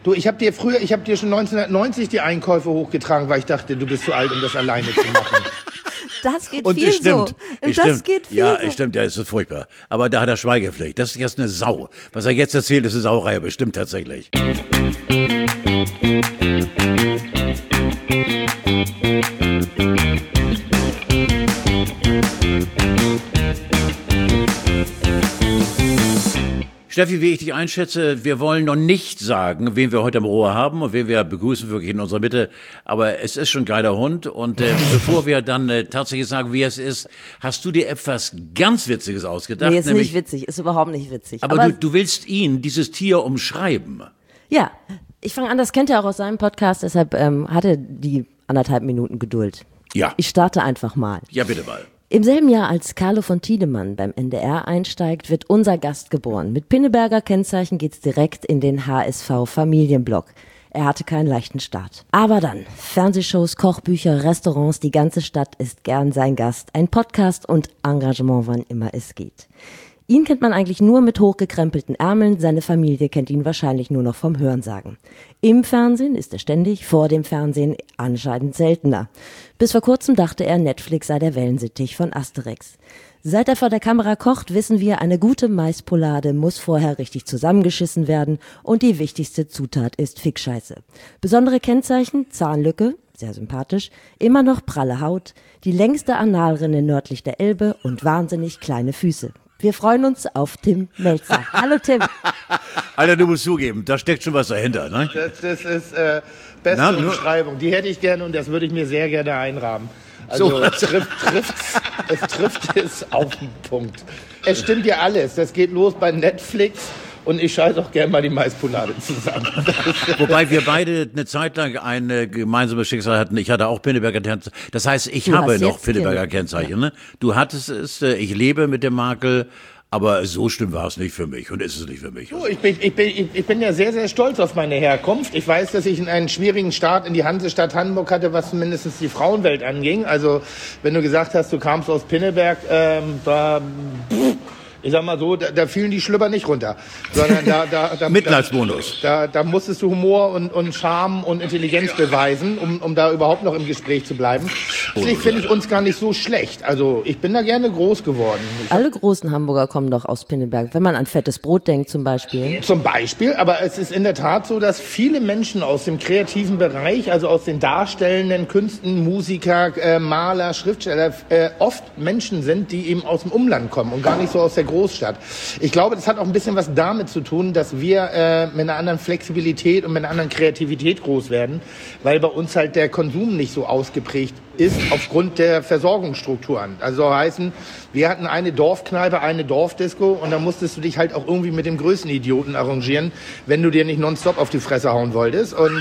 Du, ich habe dir schon 1990 die Einkäufe hochgetragen, weil ich dachte, du bist zu alt, um das alleine zu machen. Das geht Und viel es stimmt. so. Es Das stimmt. geht viel ja, so. es stimmt, ja, es ist furchtbar. Aber da hat er Schweigepflicht. Das ist jetzt eine Sau. Was er jetzt erzählt, ist eine Sauerei, aber stimmt tatsächlich. Steffi, wie ich dich einschätze, wir wollen noch nicht sagen, wen wir heute am Rohr haben und wen wir begrüßen wirklich in unserer Mitte. Aber es ist schon ein geiler Hund. Und bevor wir dann tatsächlich sagen, wie es ist, hast du dir etwas ganz Witziges ausgedacht. Nee, ist nicht witzig, ist überhaupt nicht witzig. Aber du willst dieses Tier umschreiben. Ja, ich fange an, das kennt ihr auch aus seinem Podcast, deshalb hatte die 1,5 Minuten Geduld. Ja. Ich starte einfach mal. Ja, bitte mal. Im selben Jahr, als Carlo von Tiedemann beim NDR einsteigt, wird unser Gast geboren. Mit Pinneberger Kennzeichen geht's direkt in den HSV-Familienblock. Er hatte keinen leichten Start. Aber dann, Fernsehshows, Kochbücher, Restaurants, die ganze Stadt ist gern sein Gast. Ein Podcast und Engagement, wann immer es geht. Ihn kennt man eigentlich nur mit hochgekrempelten Ärmeln, seine Familie kennt ihn wahrscheinlich nur noch vom Hörensagen. Im Fernsehen ist er ständig, vor dem Fernsehen anscheinend seltener. Bis vor kurzem dachte er, Netflix sei der Wellensittich von Asterix. Seit er vor der Kamera kocht, wissen wir, eine gute Maispoulade muss vorher richtig zusammengeschissen werden und die wichtigste Zutat ist Fickscheiße. Besondere Kennzeichen, Zahnlücke, sehr sympathisch, immer noch pralle Haut, die längste Analrinne nördlich der Elbe und wahnsinnig kleine Füße. Wir freuen uns auf Tim Mälzer. Hallo Tim. Alter, du musst zugeben, da steckt schon was dahinter, ne? Das ist beste Umschreibung. Die hätte ich gerne und das würde ich mir sehr gerne einrahmen. Also So. es trifft es auf den Punkt. Es stimmt ja alles. Das geht los bei Netflix und ich scheiße auch gerne mal die Maispoulade zusammen. Wobei wir beide eine Zeit lang ein gemeinsames Schicksal hatten. Ich hatte auch Pinneberger Kennzeichen. Das heißt, ich habe noch Pinneberger Kennzeichen. Ne? Du hattest es, ich lebe mit dem Makel. Aber so schlimm war es nicht für mich und ist es nicht für mich. So, ich bin ja sehr, sehr stolz auf meine Herkunft. Ich weiß, dass ich einen schwierigen Start in die Hansestadt Hamburg hatte, was zumindest die Frauenwelt anging. Also wenn du gesagt hast, du kamst aus Pinneberg, ich sag mal so, da fielen die Schlüpper nicht runter, sondern da Mitleidsbonus. Da musstest du Humor und Charme und Intelligenz beweisen, um da überhaupt noch im Gespräch zu bleiben. Deswegen finde ich uns gar nicht so schlecht. Also ich bin da gerne groß geworden. Alle großen Hamburger kommen doch aus Pinneberg, wenn man an fettes Brot denkt zum Beispiel. Zum Beispiel, aber es ist in der Tat so, dass viele Menschen aus dem kreativen Bereich, also aus den darstellenden Künsten, Musiker, Maler, Schriftsteller, oft Menschen sind, die eben aus dem Umland kommen und gar nicht so aus der Großstadt. Ich glaube, das hat auch ein bisschen was damit zu tun, dass wir mit einer anderen Flexibilität und mit einer anderen Kreativität groß werden, weil bei uns halt der Konsum nicht so ausgeprägt ist aufgrund der Versorgungsstrukturen. Also heißen, wir hatten eine Dorfkneipe, eine Dorfdisco und da musstest du dich halt auch irgendwie mit dem größten Idioten arrangieren, wenn du dir nicht nonstop auf die Fresse hauen wolltest. Und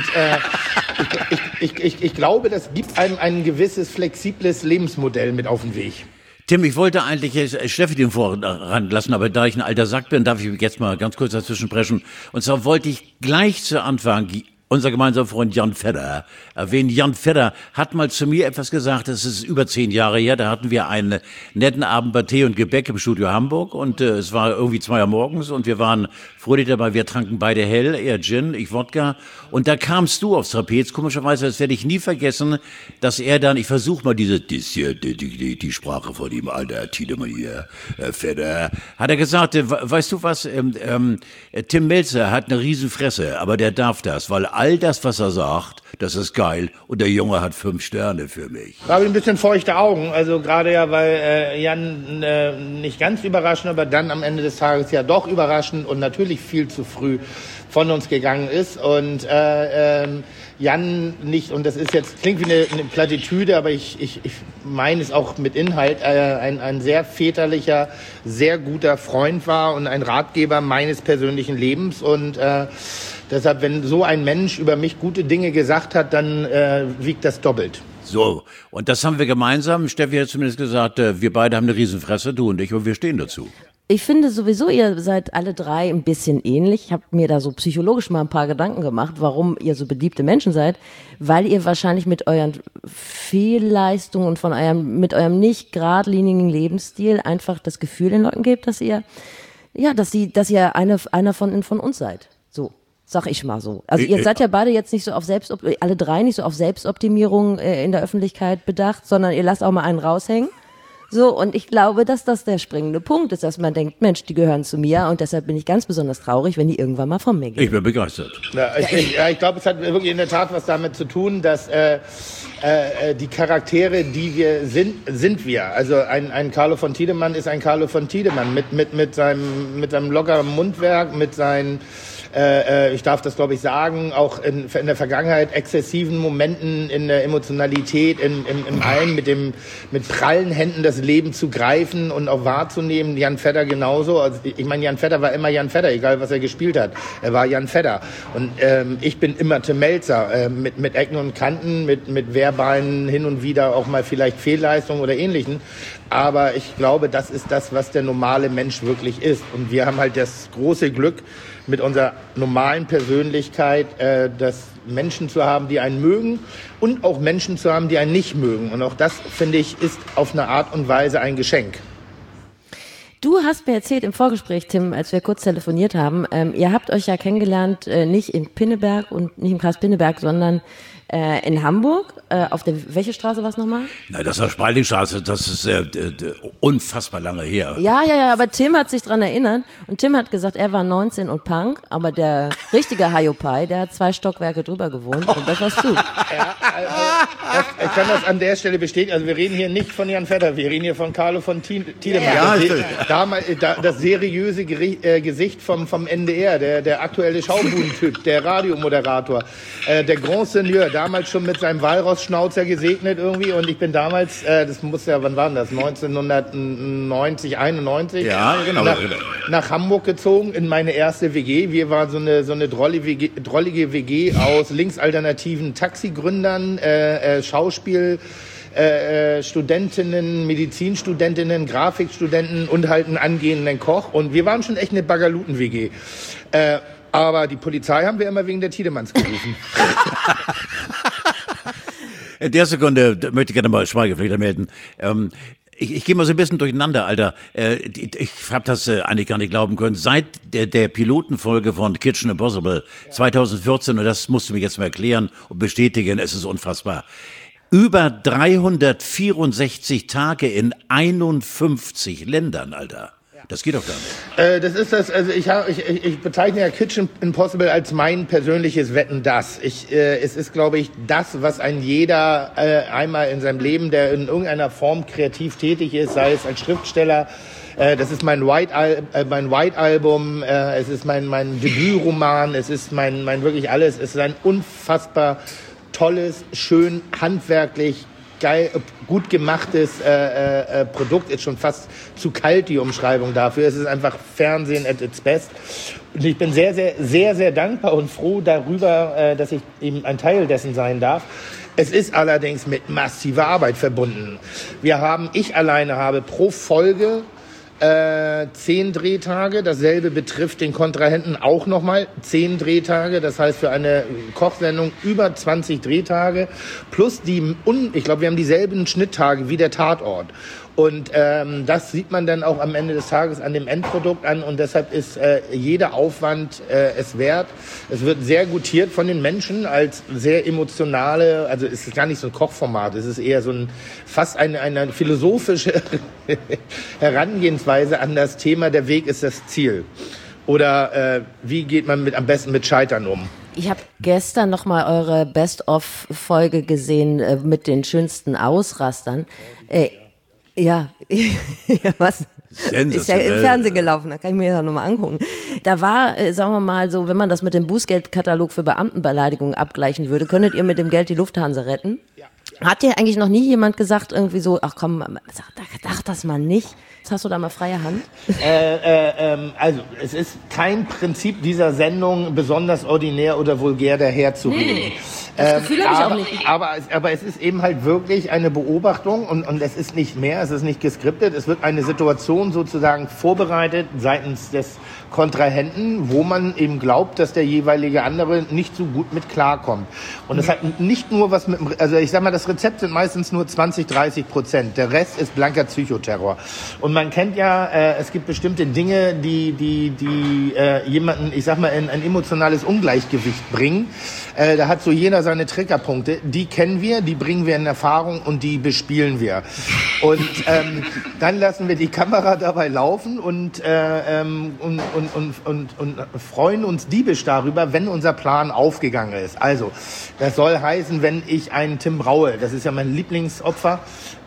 ich glaube, das gibt einem ein gewisses flexibles Lebensmodell mit auf den Weg. Tim, ich wollte eigentlich Steffi den Vorrang lassen, aber da ich ein alter Sack bin, darf ich jetzt mal ganz kurz dazwischen sprechen. Und zwar wollte ich gleich zu Anfang unser gemeinsamer Freund Jan Fedder erwähnen. Jan Fedder hat mal zu mir etwas gesagt, das ist über 10 Jahre her, da hatten wir einen netten Abend bei Tee und Gebäck im Studio Hamburg und es war irgendwie 2 Uhr morgens und wir waren fröhlich dabei, wir tranken beide hell, er Gin, ich Wodka und da kamst du aufs Trapez, komischerweise, das werde ich nie vergessen, dass er dann, ich versuche mal die Sprache von ihm, alter Tiedemann hier, Fedder, hat er gesagt, weißt du was, Tim Mälzer hat eine Riesenfresse, aber der darf das, weil all das, was er sagt, das ist geil und der Junge hat 5 Sterne für mich. Da habe ich ein bisschen feuchte Augen, also gerade ja, weil Jan nicht ganz überraschend, aber dann am Ende des Tages ja doch überraschend und natürlich viel zu früh von uns gegangen ist und Jan nicht, und das ist jetzt, klingt wie eine Plattitüde, aber ich meine es auch mit Inhalt, ein sehr väterlicher, sehr guter Freund war und ein Ratgeber meines persönlichen Lebens und deshalb, wenn so ein Mensch über mich gute Dinge gesagt hat, dann wiegt das doppelt. So, und das haben wir gemeinsam. Steffi hat zumindest gesagt, wir beide haben eine Riesenfresse, du und ich, und wir stehen dazu. Ich finde sowieso, ihr seid alle drei ein bisschen ähnlich. Ich habe mir da so psychologisch mal ein paar Gedanken gemacht, warum ihr so beliebte Menschen seid, weil ihr wahrscheinlich mit euren Fehlleistungen und mit eurem nicht geradlinigen Lebensstil einfach das Gefühl den Leuten gebt, dass ihr, ja, dass ihr einer von uns seid. So. Sag ich mal so. Also ihr seid ja beide jetzt nicht so auf alle drei nicht so auf Selbstoptimierung in der Öffentlichkeit bedacht, sondern ihr lasst auch mal einen raushängen. So, und ich glaube, dass das der springende Punkt ist, dass man denkt, Mensch, die gehören zu mir und deshalb bin ich ganz besonders traurig, wenn die irgendwann mal von mir gehen. Ich bin begeistert. Ich glaube, es hat wirklich in der Tat was damit zu tun, dass die Charaktere, die wir sind wir. Also ein Carlo von Tiedemann ist ein Carlo von Tiedemann mit seinem lockeren Mundwerk, mit seinen ich darf das, glaube ich, sagen, auch in der Vergangenheit exzessiven Momenten in der Emotionalität, im Allen, mit prallen Händen das Leben zu greifen und auch wahrzunehmen. Jan Fedder genauso. Also ich meine, Jan Fedder war immer Jan Fedder, egal was er gespielt hat. Er war Jan Fedder. Und ich bin immer Tim Melzer, mit Ecken und Kanten, mit verbalen hin und wieder auch mal vielleicht Fehlleistungen oder Ähnlichen. Aber ich glaube, das ist das, was der normale Mensch wirklich ist. Und wir haben halt das große Glück, mit unserer normalen Persönlichkeit, das Menschen zu haben, die einen mögen und auch Menschen zu haben, die einen nicht mögen. Und auch das, finde ich, ist auf eine Art und Weise ein Geschenk. Du hast mir erzählt im Vorgespräch, Tim, als wir kurz telefoniert haben, ihr habt euch ja kennengelernt, nicht in Pinneberg und nicht im Kreis Pinneberg, sondern in Hamburg, auf der, welche Straße war es nochmal? Na, das war Spaldingstraße, das ist unfassbar lange her. Ja, aber Tim hat sich dran erinnert und Tim hat gesagt, er war 19 und Punk, aber der richtige Hayopai, der hat 2 Stockwerke drüber gewohnt und das warst du. Ja, also, ich kann das an der Stelle bestätigen, also wir reden hier nicht von Jan Fedder, wir reden hier von Carlo von Tiedemann. Ja, das seriöse Gesicht vom NDR, der aktuelle Schaubudentyp, der Radiomoderator, der Grand Seigneur, damals schon mit seinem Walrossschnauzer gesegnet irgendwie und ich bin damals, das muss ja, wann war das, 1990, 91, ja, genau, nach Hamburg gezogen in meine erste WG. Wir waren so eine drollige WG aus linksalternativen Taxigründern, Schauspiel, Studentinnen, Medizinstudentinnen, Grafikstudenten und halt einen angehenden Koch und wir waren schon echt eine Bagaluten-WG. Aber die Polizei haben wir immer wegen der Tiedemanns gerufen. In der Sekunde möchte ich gerne mal Schweigepflicht melden. Ich gehe mal so ein bisschen durcheinander, Alter. Ich habe das eigentlich gar nicht glauben können. Seit der Pilotenfolge von Kitchen Impossible 2014, und das musst du mir jetzt mal erklären und bestätigen, es ist unfassbar. Über 364 Tage in 51 Ländern, Alter. Das geht doch gar nicht. Das ist das, also ich bezeichne ja Kitchen Impossible als mein persönliches Wetten, das. Es ist, glaube ich, das, was ein jeder einmal in seinem Leben, der in irgendeiner Form kreativ tätig ist, sei es als Schriftsteller, das ist mein White-Album, es ist mein Debütroman, es ist mein wirklich alles, es ist ein unfassbar tolles, schön, handwerklich, geil, gut gemachtes Produkt, ist schon fast zu kalt, die Umschreibung dafür. Es ist einfach Fernsehen at its best. Und ich bin sehr, sehr, sehr, sehr dankbar und froh darüber, dass ich eben ein Teil dessen sein darf. Es ist allerdings mit massiver Arbeit verbunden. Ich alleine habe pro Folge 10 Drehtage, dasselbe betrifft den Kontrahenten auch nochmal 10 Drehtage, das heißt für eine Kochsendung über 20 Drehtage, plus ich glaube, wir haben dieselben Schnitttage wie der Tatort. Und das sieht man dann auch am Ende des Tages an dem Endprodukt an und deshalb ist jeder Aufwand es wert. Es wird sehr gutiert von den Menschen als sehr emotionale, also es ist gar nicht so ein Kochformat, es ist eher so fast eine philosophische Herangehensweise an das Thema, der Weg ist das Ziel. Oder wie geht man am besten mit Scheitern um? Ich habe gestern noch mal eure Best-of-Folge gesehen mit den schönsten Ausrastern. Ja, was? Ist ja im Fernsehen gelaufen, da kann ich mir das nochmal angucken. Da war, sagen wir mal so, wenn man das mit dem Bußgeldkatalog für Beamtenbeleidigungen abgleichen würde, könntet ihr mit dem Geld die Lufthansa retten? Ja. Hat dir eigentlich noch nie jemand gesagt, irgendwie so, ach komm, sag das mal nicht? Jetzt hast du da mal freie Hand? Also, es ist kein Prinzip dieser Sendung, besonders ordinär oder vulgär daherzureden. Nee. Das Gefühl habe ich auch nicht. Aber es ist eben halt wirklich eine Beobachtung und es ist nicht mehr, es ist nicht geskriptet, es wird eine Situation sozusagen vorbereitet seitens des Kontrahenten, wo man eben glaubt, dass der jeweilige andere nicht so gut mit klarkommt. Und das hat nicht nur was mit, also ich sag mal, das Rezept sind meistens nur 20-30%. Der Rest ist blanker Psychoterror. Und man kennt ja, es gibt bestimmte Dinge, die jemanden, ich sag mal, in ein emotionales Ungleichgewicht bringen. Da hat so jeder seine Triggerpunkte. Die kennen wir, die bringen wir in Erfahrung und die bespielen wir. Und dann lassen wir die Kamera dabei laufen und freuen uns diebisch darüber, wenn unser Plan aufgegangen ist. Also, das soll heißen, wenn ich einen Tim Braue, das ist ja mein Lieblingsopfer,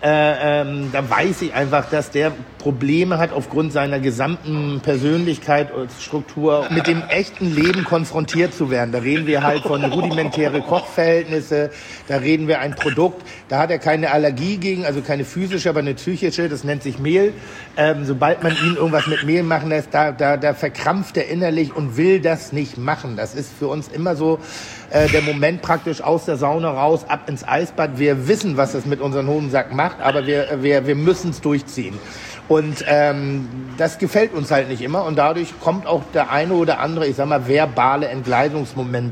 da weiß ich einfach, dass der Probleme hat aufgrund seiner gesamten Persönlichkeit und Struktur, mit dem echten Leben konfrontiert zu werden. Da reden wir halt von rudimentäre Kochverhältnisse, da reden wir ein Produkt, da hat er keine Allergie gegen, also keine physische, aber eine psychische, das nennt sich Mehl. Sobald man ihn irgendwas mit Mehl machen lässt, da verkrampft er innerlich und will das nicht machen. Das ist für uns immer so der Moment praktisch aus der Sauna raus, ab ins Eisbad. Wir wissen, was das mit unserem Hodensack macht, aber wir müssen es durchziehen. Und das gefällt uns halt nicht immer. Und dadurch kommt auch der eine oder andere, ich sag mal, verbale Entgleisungsmoment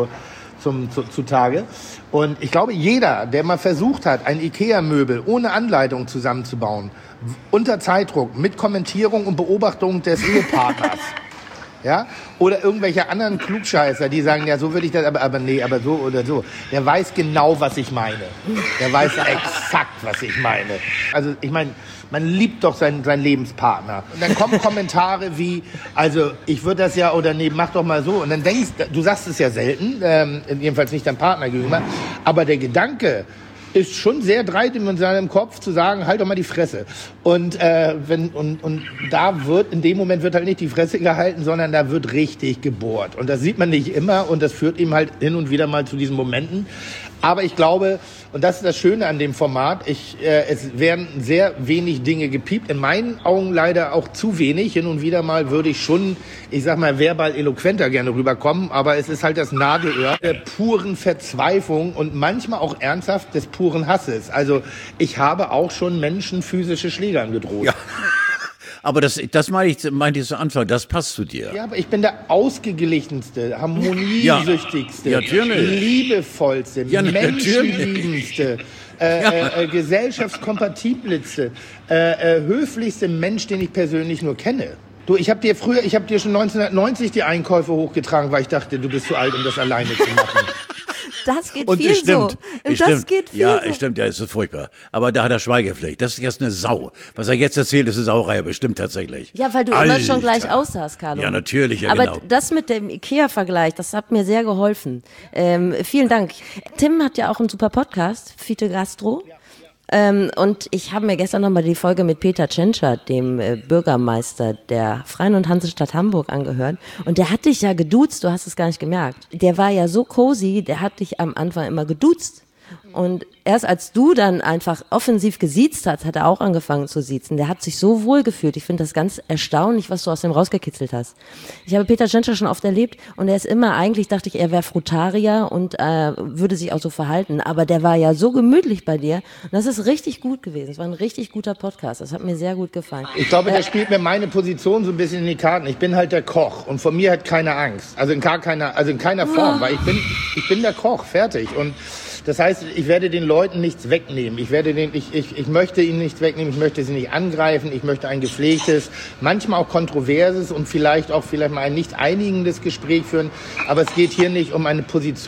zutage. Und ich glaube, jeder, der mal versucht hat, ein Ikea-Möbel ohne Anleitung zusammenzubauen, unter Zeitdruck, mit Kommentierung und Beobachtung des Ehepartners, ja, oder irgendwelche anderen Klugscheißer, die sagen, ja, so würde ich das, aber nee, aber so oder so. Der weiß genau, was ich meine. Der weiß exakt, was ich meine. Also, ich meine, man liebt doch seinen Lebenspartner. Und dann kommen Kommentare wie, also, ich würde das ja, oder nee, mach doch mal so. Und dann denkst du, sagst es ja selten, jedenfalls nicht deinem Partner gegenüber, aber der Gedanke ist schon sehr dreidimensional im Kopf, zu sagen, halt doch mal die Fresse. Und da wird, in dem Moment wird halt nicht die Fresse gehalten, sondern da wird richtig gebohrt. Und das sieht man nicht immer und das führt ihm halt hin und wieder mal zu diesen Momenten. Aber ich glaube, und das ist das Schöne an dem Format, es werden sehr wenig Dinge gepiept. In meinen Augen leider auch zu wenig. Hin und wieder mal würde ich schon, ich sag mal, verbal eloquenter gerne rüberkommen. Aber es ist halt das Nadelöhr der puren Verzweiflung und manchmal auch ernsthaft des puren Hasses. Also ich habe auch schon Menschen physische Schläge angedroht. Ja. Aber das meinte ich zu Anfang, das passt zu dir. Ja, aber ich bin der ausgeglichenste, harmoniesüchtigste, liebevollste, menschenliebendste, gesellschaftskompatibleste, höflichste Mensch, den ich persönlich nur kenne. Du, ich habe dir schon 1990 die Einkäufe hochgetragen, weil ich dachte, du bist zu alt, um das alleine zu machen. Das geht und viel so. Und das geht viel ja, so. Stimmt, ja, ist so furchtbar. Aber da hat er Schweigepflicht. Das ist jetzt eine Sau. Was er jetzt erzählt, ist eine Sauerei, bestimmt tatsächlich. Ja, weil du immer schon gleich aussahst, Carlo. Ja, natürlich, ja, aber genau. Aber das mit dem Ikea-Vergleich, das hat mir sehr geholfen. Vielen Dank. Tim hat ja auch einen super Podcast, Fiete Gastro. Und ich habe mir gestern nochmal die Folge mit Peter Tschentscher, dem Bürgermeister der Freien und Hansestadt Hamburg, angehört. Und der hat dich ja geduzt, du hast es gar nicht gemerkt. Der war ja so cozy, der hat dich am Anfang immer geduzt. Und erst als du dann einfach offensiv gesiezt hast, hat er auch angefangen zu siezen. Der hat sich so wohl gefühlt. Ich finde das ganz erstaunlich, was du aus dem rausgekitzelt hast. Ich habe Peter Tschentscher schon oft erlebt und er ist immer, eigentlich dachte ich, er wäre Frutarier und würde sich auch so verhalten. Aber der war ja so gemütlich bei dir und das ist richtig gut gewesen. Es war ein richtig guter Podcast. Das hat mir sehr gut gefallen. Ich glaube, der spielt mir meine Position so ein bisschen in die Karten. Ich bin halt der Koch und von mir hat keiner Angst. Also in keiner Form, weil ich bin der Koch, fertig. Und das heißt, ich werde den Leuten nichts wegnehmen. Ich möchte ihnen nichts wegnehmen. Ich möchte sie nicht angreifen. Ich möchte ein gepflegtes, manchmal auch kontroverses und vielleicht mal ein nicht einigendes Gespräch führen. Aber es geht hier nicht um eine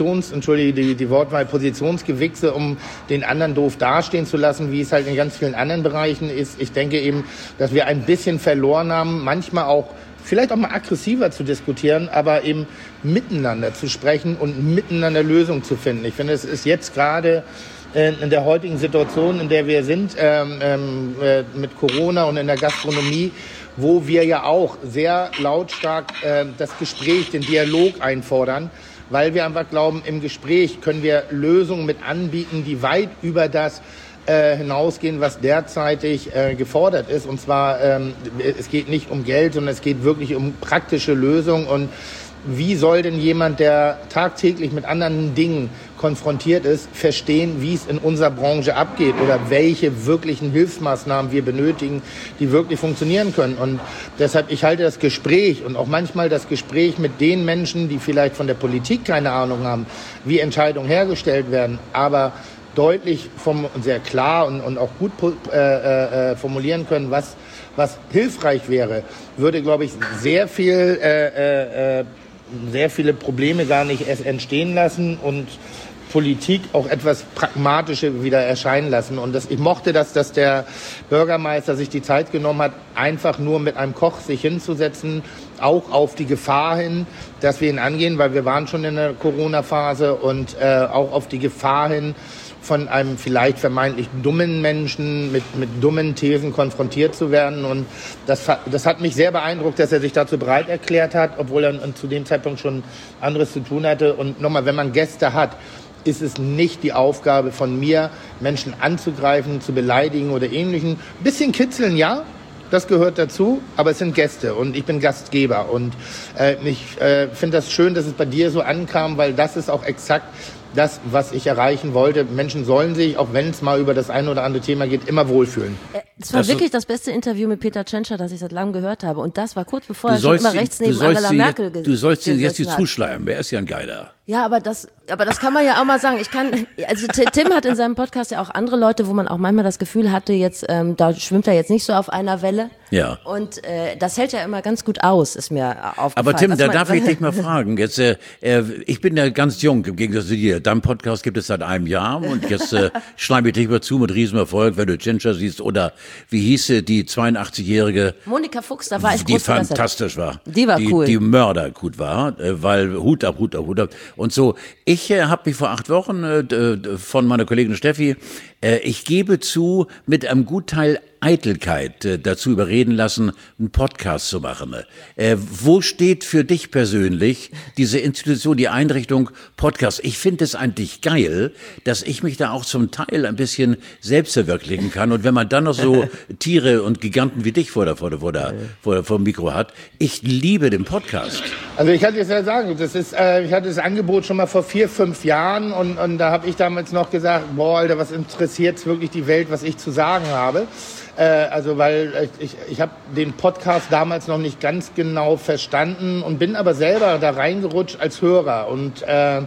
die Wortwahl, Positionsgewichse, um den anderen doof dastehen zu lassen, wie es halt in ganz vielen anderen Bereichen ist. Ich denke eben, dass wir ein bisschen verloren haben, manchmal auch vielleicht auch mal aggressiver zu diskutieren, aber eben miteinander zu sprechen und miteinander Lösungen zu finden. Ich finde, es ist jetzt gerade in der heutigen Situation, in der wir sind, mit Corona und in der Gastronomie, wo wir ja auch sehr lautstark das Gespräch, den Dialog einfordern, weil wir einfach glauben, im Gespräch können wir Lösungen mit anbieten, die weit über das hinausgehen, was derzeitig gefordert ist. Und zwar, es geht nicht um Geld, sondern es geht wirklich um praktische Lösungen. Und wie soll denn jemand, der tagtäglich mit anderen Dingen konfrontiert ist, verstehen, wie es in unserer Branche abgeht oder welche wirklichen Hilfsmaßnahmen wir benötigen, die wirklich funktionieren können. Und deshalb, ich halte das Gespräch und auch manchmal das Gespräch mit den Menschen, die vielleicht von der Politik keine Ahnung haben, wie Entscheidungen hergestellt werden, aber deutlich sehr klar und auch gut formulieren können, was hilfreich wäre, würde, glaube ich, sehr viele Probleme gar nicht erst entstehen lassen und Politik auch etwas Pragmatische wieder erscheinen lassen. Und ich mochte das, dass der Bürgermeister sich die Zeit genommen hat, einfach nur mit einem Koch sich hinzusetzen, auch auf die Gefahr hin, dass wir ihn angehen, weil wir waren schon in der Corona-Phase und auch auf die Gefahr hin, von einem vielleicht vermeintlich dummen Menschen mit dummen Thesen konfrontiert zu werden. Und das hat mich sehr beeindruckt, dass er sich dazu bereit erklärt hat, obwohl er zu dem Zeitpunkt schon anderes zu tun hatte. Und nochmal, wenn man Gäste hat, ist es nicht die Aufgabe von mir, Menschen anzugreifen, zu beleidigen oder Ähnlichem. Ein bisschen kitzeln, ja, das gehört dazu, aber es sind Gäste und ich bin Gastgeber. Und ich finde das schön, dass es bei dir so ankam, weil das ist auch exakt das, was ich erreichen wollte. Menschen sollen sich, auch wenn es mal über das eine oder andere Thema geht, immer wohlfühlen. Es war wirklich das beste Interview mit Peter Tschentscher, das ich seit langem gehört habe. Und das war kurz bevor er schon immer rechts neben Angela Merkel gesessen hat. Du sollst ihn jetzt nicht zuschleimen, er ist ja ein Geiler. Ja, aber das kann man ja auch mal sagen. Also Tim hat in seinem Podcast ja auch andere Leute, wo man auch manchmal das Gefühl hatte, jetzt da schwimmt er jetzt nicht so auf einer Welle. Ja. Und das hält ja immer ganz gut aus, ist mir aufgefallen. Aber Tim, da darf ich dich mal fragen. Jetzt, ich bin ja ganz jung im Gegensatz zu dir. Dein Podcast gibt es seit einem Jahr und jetzt schleime ich dich mal zu mit Riesenerfolg, wenn du Tschentscher siehst oder wie hieße die 82-jährige Monika Fuchs, da war ich die groß fantastisch war. Die war cool. Die Mörder gut war, weil Hut ab. Und so, ich habe mich vor 8 Wochen von meiner Kollegin Steffi, ich gebe zu, mit einem Gutteil Eitelkeit dazu überreden lassen, einen Podcast zu machen. Wo steht für dich persönlich diese Institution, die Einrichtung Podcast? Ich finde es eigentlich geil, dass ich mich da auch zum Teil ein bisschen selbst verwirklichen kann. Und wenn man dann noch so Tiere und Giganten wie dich vor dem Mikro hat, ich liebe den Podcast. Also ich kann jetzt ja sagen, ich hatte das Angebot schon mal vor 4, 5 Jahren und da habe ich damals noch gesagt, boah, Alter, was interessiert wirklich die Welt, was ich zu sagen habe. Also weil ich habe den Podcast damals noch nicht ganz genau verstanden und bin aber selber da reingerutscht als Hörer. Und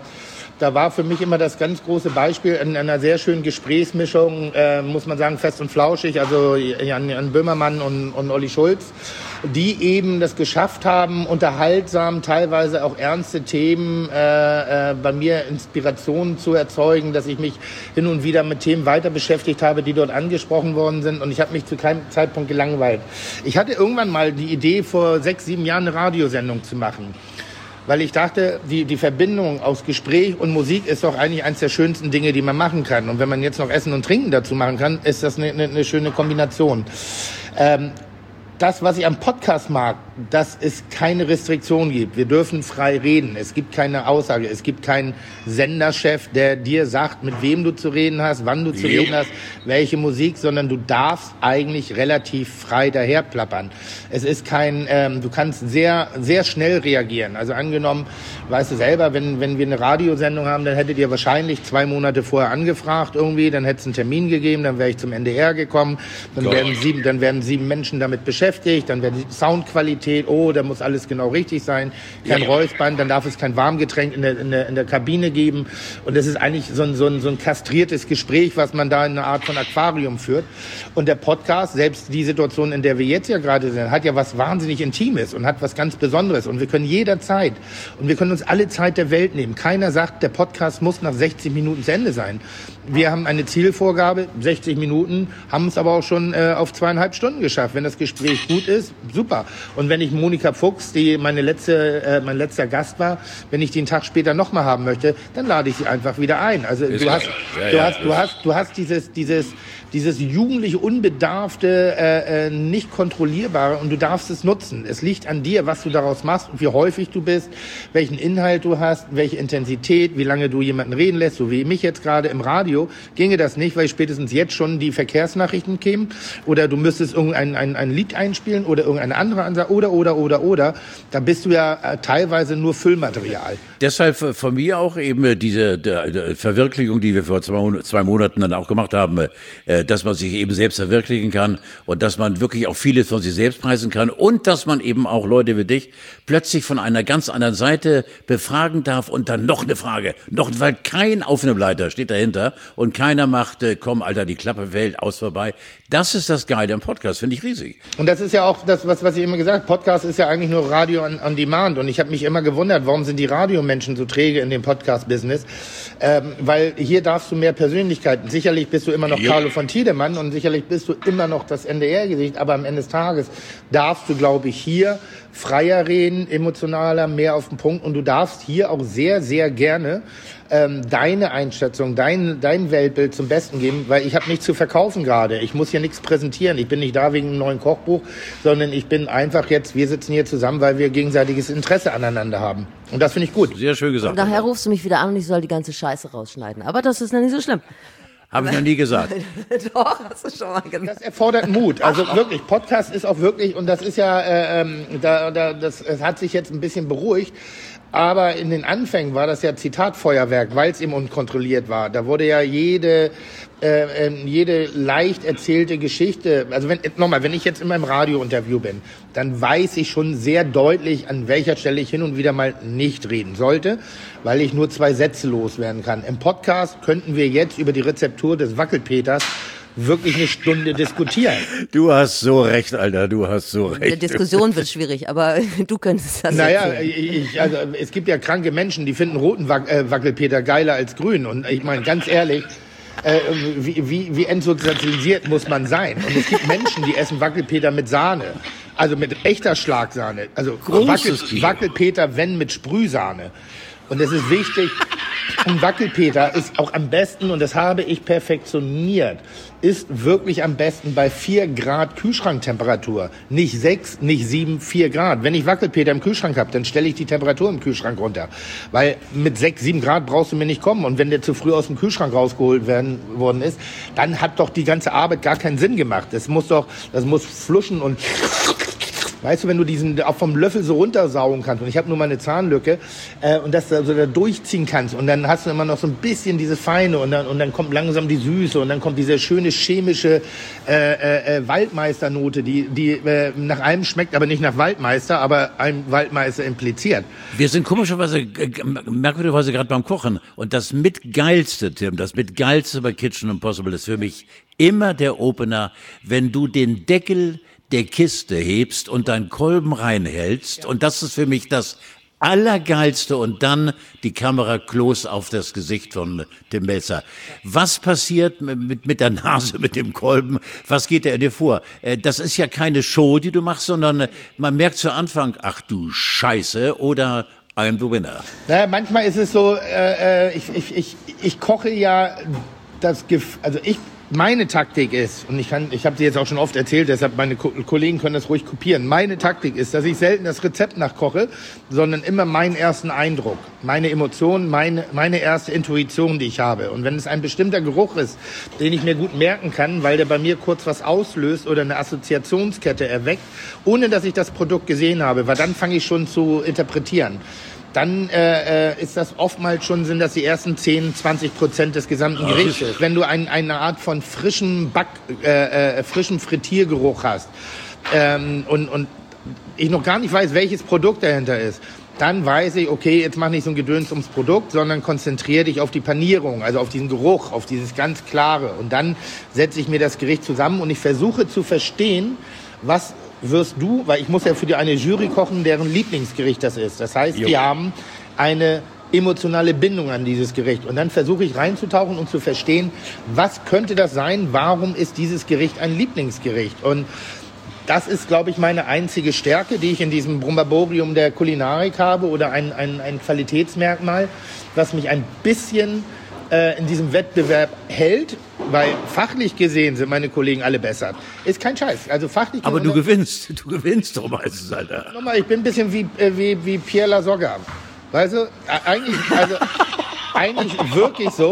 da war für mich immer das ganz große Beispiel in einer sehr schönen Gesprächsmischung, muss man sagen, fest und flauschig, also Jan Böhmermann und Olli Schulz, die eben das geschafft haben, unterhaltsam, teilweise auch ernste Themen bei mir Inspirationen zu erzeugen, dass ich mich hin und wieder mit Themen weiter beschäftigt habe, die dort angesprochen worden sind und ich habe mich zu keinem Zeitpunkt gelangweilt. Ich hatte irgendwann mal die Idee, vor 6, 7 Jahren eine Radiosendung zu machen. Weil ich dachte, die Verbindung aus Gespräch und Musik ist doch eigentlich eines der schönsten Dinge, die man machen kann. Und wenn man jetzt noch Essen und Trinken dazu machen kann, ist das eine schöne Kombination. Das, was ich am Podcast mag, dass es keine Restriktion gibt. Wir dürfen frei reden. Es gibt keine Aussage. Es gibt keinen Senderchef, der dir sagt, mit wem du zu reden hast, wann du zu reden hast, welche Musik, sondern du darfst eigentlich relativ frei daherplappern. Es ist du kannst sehr, sehr schnell reagieren. Also angenommen, weißt du selber, wenn wir eine Radiosendung haben, dann hättet ihr wahrscheinlich 2 Monate vorher angefragt irgendwie, dann hätte es einen Termin gegeben, dann wäre ich zum NDR gekommen, dann werden 7 Menschen damit beschäftigt, dann wäre die Soundqualität, da muss alles genau richtig sein, kein Räuspern, dann darf es kein Warmgetränk in der Kabine geben und das ist eigentlich so ein kastriertes Gespräch, was man da in einer Art von Aquarium führt und der Podcast, selbst die Situation, in der wir jetzt ja gerade sind, hat ja was wahnsinnig Intimes und hat was ganz Besonderes und wir können jederzeit und wir können uns alle Zeit der Welt nehmen. Keiner sagt, der Podcast muss nach 60 Minuten zu Ende sein. Wir haben eine Zielvorgabe, 60 Minuten, haben es aber auch schon auf 2,5 Stunden geschafft. Wenn das Gespräch gut ist, super. Und wenn ich Monika Fuchs, die mein letzter Gast war, wenn ich die einen Tag später nochmal haben möchte, dann lade ich sie einfach wieder ein. Also du hast dieses jugendliche, unbedarfte, nicht kontrollierbare und du darfst es nutzen. Es liegt an dir, was du daraus machst und wie häufig du bist, welchen Inhalt du hast, welche Intensität, wie lange du jemanden reden lässt, so wie mich jetzt gerade im Radio, ginge das nicht, weil spätestens jetzt schon die Verkehrsnachrichten kämen oder du müsstest ein Lied einspielen oder irgendeine andere Ansage oder. Da bist du ja teilweise nur Füllmaterial. Deshalb von mir auch eben diese Verwirklichung, die wir vor 2 Monaten dann auch gemacht haben, dass man sich eben selbst verwirklichen kann und dass man wirklich auch vieles von sich selbst preisen kann und dass man eben auch Leute wie dich plötzlich von einer ganz anderen Seite befragen darf und dann noch eine Frage, weil kein Aufnehmleiter steht dahinter und keiner macht, komm Alter, die Klappe fällt, aus vorbei. Das ist das Geile im Podcast, finde ich riesig. Und das ist ja auch das, was ich immer gesagt habe, Podcast ist ja eigentlich nur Radio on Demand und ich habe mich immer gewundert, warum sind die Radiomenschen so träge in dem Podcast-Business, weil hier darfst du mehr Persönlichkeiten. Sicherlich bist du immer noch Carlo von Tiedemann und sicherlich bist du immer noch das NDR-Gesicht, aber am Ende des Tages darfst du, glaube ich, hier freier reden, emotionaler, mehr auf den Punkt und du darfst hier auch sehr, sehr gerne deine Einschätzung, dein Weltbild zum Besten geben, weil ich habe nichts zu verkaufen gerade. Ich muss hier nichts präsentieren. Ich bin nicht da wegen einem neuen Kochbuch, sondern ich bin einfach jetzt, wir sitzen hier zusammen, weil wir gegenseitiges Interesse aneinander haben. Und das finde ich gut. Sehr schön gesagt. Und nachher rufst du mich wieder an und ich soll die ganze Scheiße rausschneiden. Aber das ist dann nicht so schlimm. Habe ich noch nie gesagt. Doch, hast du schon mal gesagt. Das erfordert Mut. Also wirklich, Podcast ist auch wirklich, und das ist ja, das hat sich jetzt ein bisschen beruhigt. Aber in den Anfängen war das ja Zitatfeuerwerk, weil es eben unkontrolliert war. Da wurde ja jede leicht erzählte Geschichte, also wenn ich jetzt in meinem Radiointerview bin, dann weiß ich schon sehr deutlich, an welcher Stelle ich hin und wieder mal nicht reden sollte, weil ich nur 2 Sätze loswerden kann. Im Podcast könnten wir jetzt über die Rezeptur des Wackelpeters wirklich eine Stunde diskutieren. Du hast so recht, Alter, du hast so recht. Die Diskussion wird schwierig, aber du könntest das also es gibt ja kranke Menschen, die finden roten Wackelpeter geiler als grün. Und ich meine, ganz ehrlich, wie entsozialisiert muss man sein? Und es gibt Menschen, die essen Wackelpeter mit Sahne. Also mit echter Schlagsahne. Also Wackelpeter, wenn mit Sprühsahne. Und es ist wichtig, ein Wackelpeter ist auch am besten, und das habe ich perfektioniert, ist wirklich am besten bei 4 Grad Kühlschranktemperatur. Nicht 6, nicht 7, 4 Grad. Wenn ich Wackelpeter im Kühlschrank habe, dann stelle ich die Temperatur im Kühlschrank runter. Weil mit 6, 7 Grad brauchst du mir nicht kommen. Und wenn der zu früh aus dem Kühlschrank rausgeholt worden ist, dann hat doch die ganze Arbeit gar keinen Sinn gemacht. Das muss fluschen und... Weißt du, wenn du diesen auch vom Löffel so runtersaugen kannst, und ich habe nur mal eine Zahnlücke, und das so da durchziehen kannst, und dann hast du immer noch so ein bisschen diese Feine, und dann kommt langsam die Süße, und dann kommt diese schöne chemische Waldmeisternote, die nach einem schmeckt, aber nicht nach Waldmeister, aber einem Waldmeister impliziert. Wir sind merkwürdigerweise gerade beim Kochen, und das mitgeilste, Tim, bei Kitchen Impossible ist für mich immer der Opener, wenn du den Deckel der Kiste hebst und deinen Kolben reinhältst. Und das ist für mich das Allergeilste. Und dann die Kamera close auf das Gesicht von Tim Melzer. Was passiert mit der Nase, mit dem Kolben? Was geht da in dir vor? Das ist ja keine Show, die du machst, sondern man merkt zu Anfang, ach du Scheiße, oder I'm the winner. Naja, manchmal ist es so, ich koche ja meine Taktik ist, und ich habe sie jetzt auch schon oft erzählt, deshalb meine Kollegen können das ruhig kopieren. Meine Taktik ist, dass ich selten das Rezept nachkoche, sondern immer meinen ersten Eindruck, meine Emotionen, meine erste Intuition, die ich habe. Und wenn es ein bestimmter Geruch ist, den ich mir gut merken kann, weil der bei mir kurz was auslöst oder eine Assoziationskette erweckt, ohne dass ich das Produkt gesehen habe, weil dann fange ich schon zu interpretieren. Dann ist das oftmals schon, sind das die ersten 10-20% des gesamten Gerichtes. Wenn du eine Art von frischem Frittiergeruch hast und ich noch gar nicht weiß, welches Produkt dahinter ist, dann weiß ich, okay, jetzt mach nicht so ein Gedöns ums Produkt, sondern konzentriere dich auf die Panierung, also auf diesen Geruch, auf dieses ganz Klare. Und dann setze ich mir das Gericht zusammen und ich versuche zu verstehen, was wirst du, weil ich muss ja für eine Jury kochen, deren Lieblingsgericht das ist. Das heißt, die haben eine emotionale Bindung an dieses Gericht. Und dann versuche ich reinzutauchen und zu verstehen, was könnte das sein, warum ist dieses Gericht ein Lieblingsgericht? Und das ist, glaube ich, meine einzige Stärke, die ich in diesem Brumbaborium der Kulinarik habe, oder ein Qualitätsmerkmal, was mich ein bisschen in diesem Wettbewerb hält, weil fachlich gesehen sind meine Kollegen alle besser. Ist kein Scheiß. Also fachlich. Aber du gewinnst doch meistens, Alter. Nochmal, ich bin ein bisschen wie Pierre Lasogga. Weißt du, eigentlich wirklich so.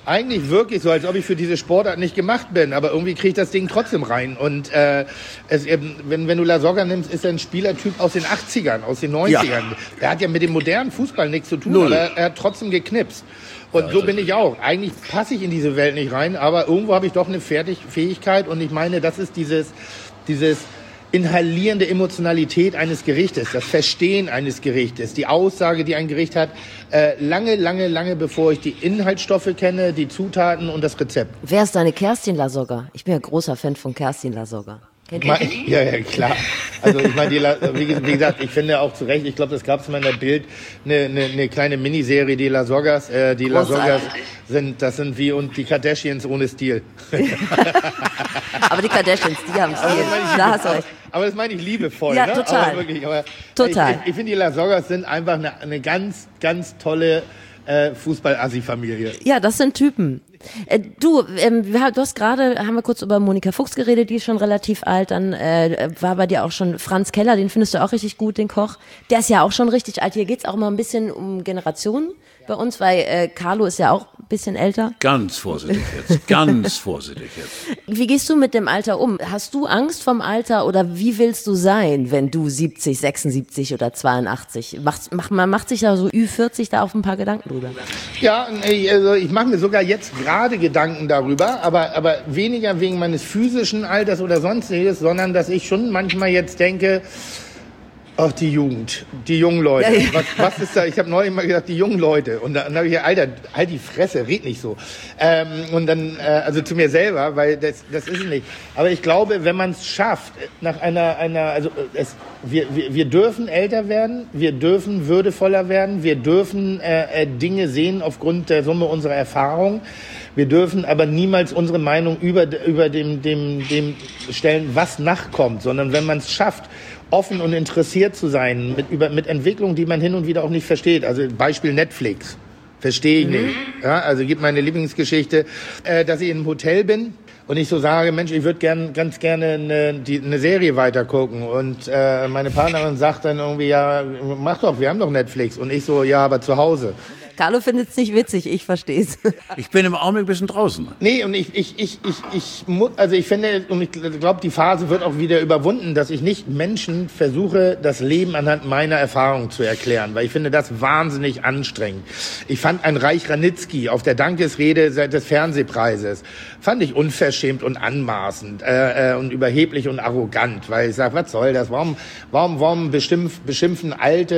eigentlich wirklich so, als ob ich für diese Sportart nicht gemacht bin, aber irgendwie kriege ich das Ding trotzdem rein. Und wenn du Lasogga nimmst, ist er ein Spielertyp aus den 80ern, aus den 90ern. Ja. Der hat ja mit dem modernen Fußball nichts zu tun, aber er hat trotzdem geknipst. Und ja, so bin ich auch. Eigentlich passe ich in diese Welt nicht rein, aber irgendwo habe ich doch eine Fähigkeit. Und ich meine, das ist dieses inhalierende Emotionalität eines Gerichtes, das Verstehen eines Gerichtes, die Aussage, die ein Gericht hat, lange bevor ich die Inhaltsstoffe kenne, die Zutaten und das Rezept. Wer ist deine Kerstin Lasogga? Ich bin ja großer Fan von Kerstin Lasogga. Ja, klar. Also ich meine, wie gesagt, ich finde auch zu Recht, ich glaube, das gab es mal in der Bild, eine kleine Miniserie, die Lasoggas. Die Lasoggas sind wie und die Kardashians ohne Stil. Aber die Kardashians, die haben Stil. Da hast du recht. Aber das meine ich liebevoll. Ja, ne? total. Aber wirklich, total. Ich finde, die Lasoggas sind einfach eine ganz, ganz tolle Fußball-Assi-Familie. Ja, das sind Typen. Du hast gerade, haben wir kurz über Monika Fuchs geredet, die ist schon relativ alt, dann war bei dir auch schon Franz Keller, den findest du auch richtig gut, den Koch. Der ist ja auch schon richtig alt. Hier geht's auch mal ein bisschen um Generationen bei uns, weil Carlo ist ja auch ein bisschen älter. Ganz vorsichtig jetzt. Wie gehst du mit dem Alter um? Hast du Angst vom Alter oder wie willst du sein, wenn du 70, 76 oder 82? Man macht sich da so Ü40 da auf ein paar Gedanken drüber. Ja, also ich mache mir sogar jetzt gerade Gedanken darüber, aber weniger wegen meines physischen Alters oder sonstiges, sondern dass ich schon manchmal jetzt denke, ach, die Jugend, die jungen Leute. Ja. Was ist da? Ich habe neulich mal gesagt, die jungen Leute. Und dann habe ich gesagt, Alter, halt die Fresse, red nicht so. Und dann, also zu mir selber, weil das ist es nicht. Aber ich glaube, wenn man es schafft, nach wir dürfen älter werden, wir dürfen würdevoller werden, wir dürfen Dinge sehen aufgrund der Summe unserer Erfahrung. Wir dürfen aber niemals unsere Meinung über dem stellen, was nachkommt, sondern wenn man es schafft, offen und interessiert zu sein mit Entwicklungen, die man hin und wieder auch nicht versteht. Also Beispiel Netflix. Verstehe ich nicht. Ja, also gibt meine Lieblingsgeschichte, dass ich in einem Hotel bin und ich so sage, Mensch, ich würde ganz gerne eine Serie weitergucken. Und meine Partnerin sagt dann irgendwie, ja, mach doch, wir haben doch Netflix. Und ich so, ja, aber zu Hause. Carlo findet es nicht witzig, ich verstehe es. Ich bin im Augenblick ein bisschen draußen. Nee, und ich finde, und ich glaube, die Phase wird auch wieder überwunden, dass ich nicht Menschen versuche, das Leben anhand meiner Erfahrung zu erklären, weil ich finde das wahnsinnig anstrengend. Ich fand einen Reich Ranitzky auf der Dankesrede des Fernsehpreises, fand ich unverschämt und anmaßend und überheblich und arrogant, weil ich sage, was soll das? Warum beschimpfen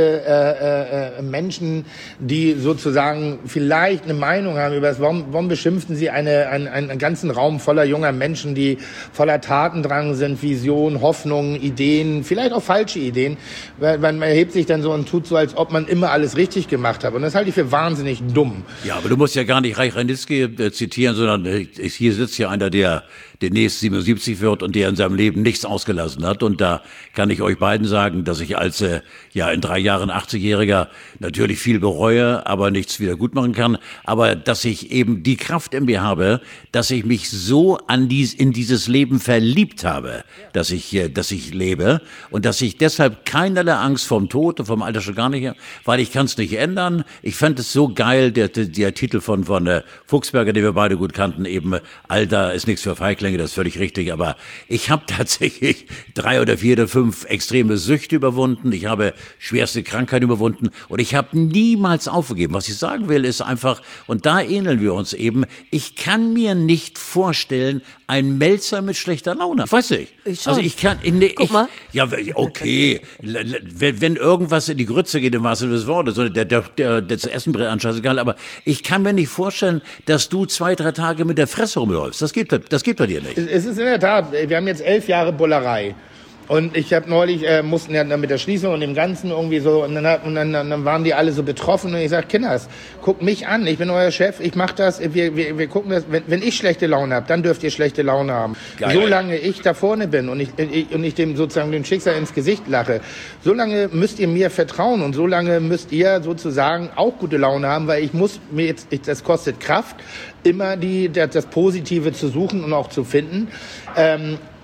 alte Menschen, die sozusagen vielleicht eine Meinung haben über das, warum beschimpfen sie einen ganzen Raum voller junger Menschen, die voller Tatendrang sind, Vision, Hoffnungen, Ideen, vielleicht auch falsche Ideen, weil man erhebt sich dann so und tut so, als ob man immer alles richtig gemacht hat. Und das halte ich für wahnsinnig dumm. Ja, aber du musst ja gar nicht Reich Ranitzky zitieren, sondern hier sitzt ja einer, der demnächst 77 wird und der in seinem Leben nichts ausgelassen hat. Und da kann ich euch beiden sagen, dass ich als in 3 Jahren 80-Jähriger natürlich viel bereue, aber nichts wieder gut machen kann. Aber dass ich eben die Kraft in mir habe, dass ich mich so in dieses Leben verliebt habe, dass ich lebe und dass ich deshalb keinerlei Angst vom Tod und vom Alter schon gar nicht habe, weil ich kann es nicht ändern. Ich fand es so geil, der Titel von Fuchsberger, den wir beide gut kannten, eben Alter ist nichts für Feiglinge. Das ist völlig richtig, aber ich habe tatsächlich 3 oder 4 oder 5 extreme Süchte überwunden, ich habe schwerste Krankheiten überwunden und ich habe niemals aufgegeben. Was ich sagen will, ist einfach, und da ähneln wir uns eben, ich kann mir nicht vorstellen, ein Melzer mit schlechter Laune. Ich weiß nicht. Ich schon. Also ich kann... Guck mal. Ja, okay. Wenn irgendwas in die Grütze geht, im wahrsten Sinne des Wortes, der das Essen brennt an, scheißegal, aber ich kann mir nicht vorstellen, dass du 2, 3 Tage mit der Fresse rumläufst. Das gibt bei dir nicht. Es ist in der Tat, wir haben jetzt 11 Jahre Bullerei. Und ich habe neulich, mussten ja dann mit der Schließung und dem Ganzen irgendwie so, und dann waren die alle so betroffen und ich sag, Kinders, guckt mich an, ich bin euer Chef, ich mach das, wir gucken das, wenn ich schlechte Laune habe, dann dürft ihr schlechte Laune haben. Geil. Solange ich da vorne bin und ich dem sozusagen dem Schicksal ins Gesicht lache, solange müsst ihr mir vertrauen und solange müsst ihr sozusagen auch gute Laune haben, weil ich muss mir jetzt, das kostet Kraft, immer das Positive zu suchen und auch zu finden.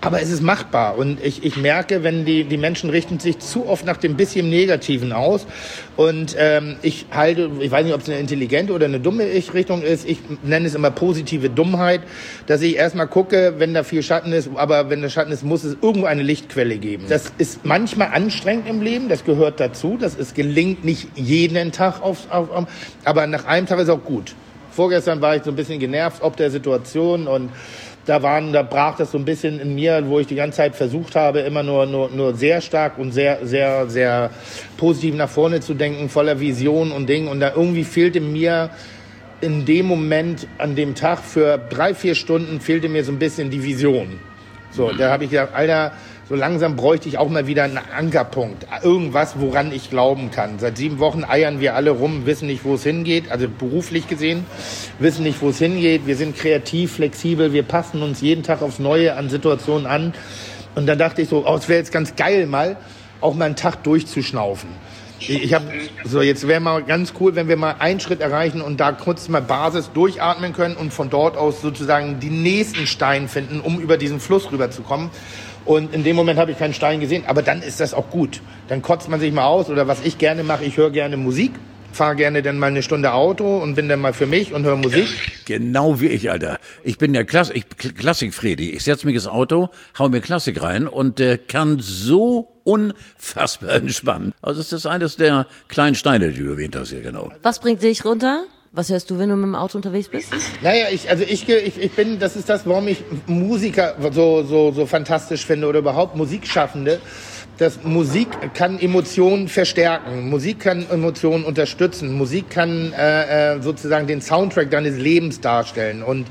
Aber es ist machbar und ich merke, wenn die Menschen richten sich zu oft nach dem bisschen Negativen aus und ich weiß nicht, ob es eine intelligente oder eine dumme Richtung ist, ich nenne es immer positive Dummheit, dass ich erstmal gucke, wenn da viel Schatten ist, aber wenn der Schatten ist, muss es irgendwo eine Lichtquelle geben. Das ist manchmal anstrengend im Leben, das gehört dazu, es gelingt nicht jeden Tag aber nach einem Tag ist auch gut. Vorgestern war ich so ein bisschen genervt ob der Situation und da brach das so ein bisschen in mir, wo ich die ganze Zeit versucht habe, immer nur sehr stark und sehr, sehr, sehr positiv nach vorne zu denken, voller Vision und Ding. Und da irgendwie fehlte mir in dem Moment, an dem Tag, für 3-4 Stunden fehlte mir so ein bisschen die Vision. So, da habe ich gedacht, Alter, so langsam bräuchte ich auch mal wieder einen Ankerpunkt. Irgendwas, woran ich glauben kann. Seit 7 Wochen eiern wir alle rum, wissen nicht, wo es hingeht. Also beruflich gesehen, wissen nicht, wo es hingeht. Wir sind kreativ, flexibel. Wir passen uns jeden Tag aufs Neue an Situationen an. Und dann dachte ich so, es wäre jetzt ganz geil mal, auch mal einen Tag durchzuschnaufen. Jetzt wäre mal ganz cool, wenn wir mal einen Schritt erreichen und da kurz mal Basis durchatmen können und von dort aus sozusagen die nächsten Steine finden, um über diesen Fluss rüberzukommen. Und in dem Moment habe ich keinen Stein gesehen, aber dann ist das auch gut. Dann kotzt man sich mal aus oder was ich gerne mache, ich höre gerne Musik, fahre gerne dann mal eine Stunde Auto und bin dann mal für mich und höre Musik. Genau wie ich, Alter. Ich bin der Klassik-Fredi. Ich setze mich ins Auto, hau mir Klassik rein und kann so unfassbar entspannen. Also es ist eines der kleinen Steine, die du erwähnt hast hier, genau. Was bringt dich runter? Was hörst du, wenn du mit dem Auto unterwegs bist? Naja, das ist das, warum ich Musiker so fantastisch finde oder überhaupt Musikschaffende. Dass Musik kann Emotionen verstärken, Musik kann Emotionen unterstützen, Musik kann sozusagen den Soundtrack deines Lebens darstellen. Und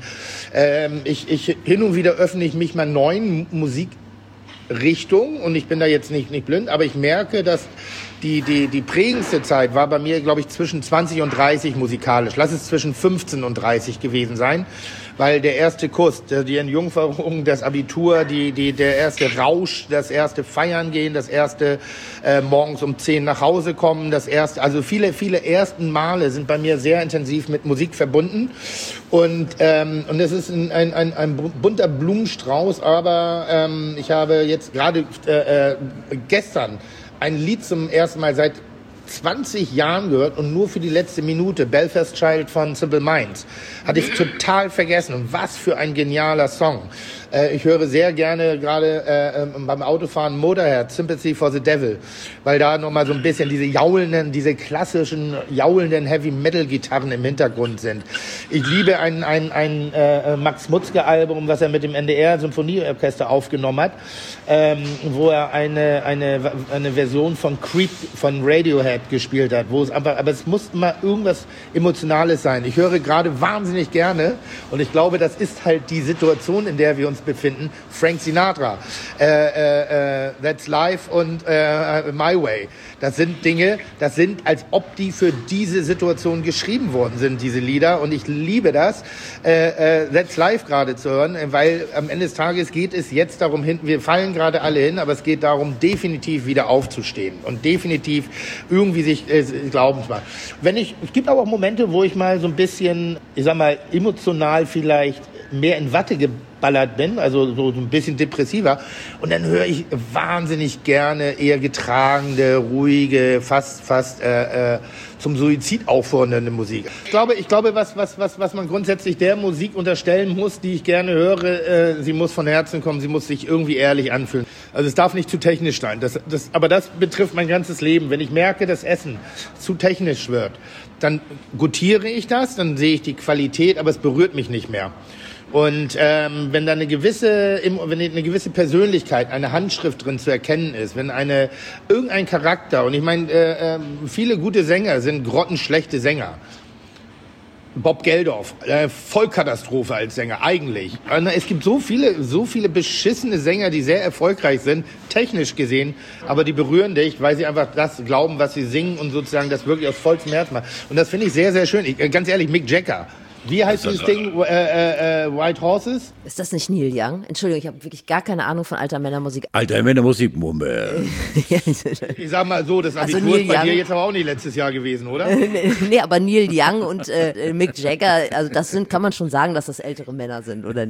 hin und wieder öffne ich mich mal neuen Musikrichtungen und ich bin da jetzt nicht blind, aber ich merke, dass die prägendste Zeit war bei mir, glaube ich, zwischen 20 und 30 musikalisch. Lass es zwischen 15 und 30 gewesen sein, weil der erste Kuss, die Entjungferung, das Abitur, der erste Rausch, das erste Feiern gehen, das erste morgens um 10 nach Hause kommen, also viele ersten Male sind bei mir sehr intensiv mit Musik verbunden und es ist ein bunter Blumenstrauß, aber ich habe jetzt gerade gestern ein Lied zum ersten Mal seit 20 Jahren gehört und nur für die letzte Minute, Belfast Child von Simple Minds. Hatte ich total vergessen. Und was für ein genialer Song. Ich höre sehr gerne gerade beim Autofahren Motorhead, Sympathy for the Devil, weil da nochmal so ein bisschen diese klassischen jaulenden Heavy-Metal-Gitarren im Hintergrund sind. Ich liebe ein Max Mutzke-Album, was er mit dem NDR-Symphonieorchester aufgenommen hat, wo er eine Version von Creep von Radiohead gespielt hat, aber es muss immer irgendwas Emotionales sein. Ich höre gerade wahnsinnig gerne und ich glaube, das ist halt die Situation, in der wir uns befinden, Frank Sinatra, That's Life und My Way. Das sind Dinge, als ob die für diese Situation geschrieben worden sind, diese Lieder. Und ich liebe das, That's Life gerade zu hören, weil am Ende des Tages geht es jetzt darum, wir fallen gerade alle hin, aber es geht darum, definitiv wieder aufzustehen und definitiv irgendwie sich glauben zu machen. Es gibt aber auch Momente, wo ich mal so ein bisschen, ich sag mal, emotional vielleicht mehr in Watte geballert bin, also so ein bisschen depressiver. Und dann höre ich wahnsinnig gerne eher getragene, ruhige, fast zum Suizid auffordernde Musik. Ich glaube, was man grundsätzlich der Musik unterstellen muss, die ich gerne höre, sie muss von Herzen kommen, sie muss sich irgendwie ehrlich anfühlen. Also es darf nicht zu technisch sein. Aber das betrifft mein ganzes Leben. Wenn ich merke, dass Essen zu technisch wird, dann gutiere ich das, dann sehe ich die Qualität, aber es berührt mich nicht mehr. Und wenn da eine gewisse Persönlichkeit, eine Handschrift drin zu erkennen ist, wenn irgendein Charakter, und ich meine, viele gute Sänger sind grottenschlechte Sänger. Bob Geldof, Vollkatastrophe als Sänger, eigentlich. Es gibt so viele beschissene Sänger, die sehr erfolgreich sind, technisch gesehen, aber die berühren dich, weil sie einfach das glauben, was sie singen und sozusagen das wirklich aus vollstem Herzen machen. Und das finde ich sehr, sehr schön. Ganz ehrlich, Mick Jagger. Wie heißt dieses Ding? White Horses? Ist das nicht Neil Young? Entschuldigung, ich habe wirklich gar keine Ahnung von alter Männermusik. Alter Männermusik, Moment. Ich sag mal so, das Abitur ist bei dir jetzt aber auch nicht letztes Jahr gewesen, oder? Nee, aber Neil Young und Mick Jagger, also kann man schon sagen, dass das ältere Männer sind, oder nicht?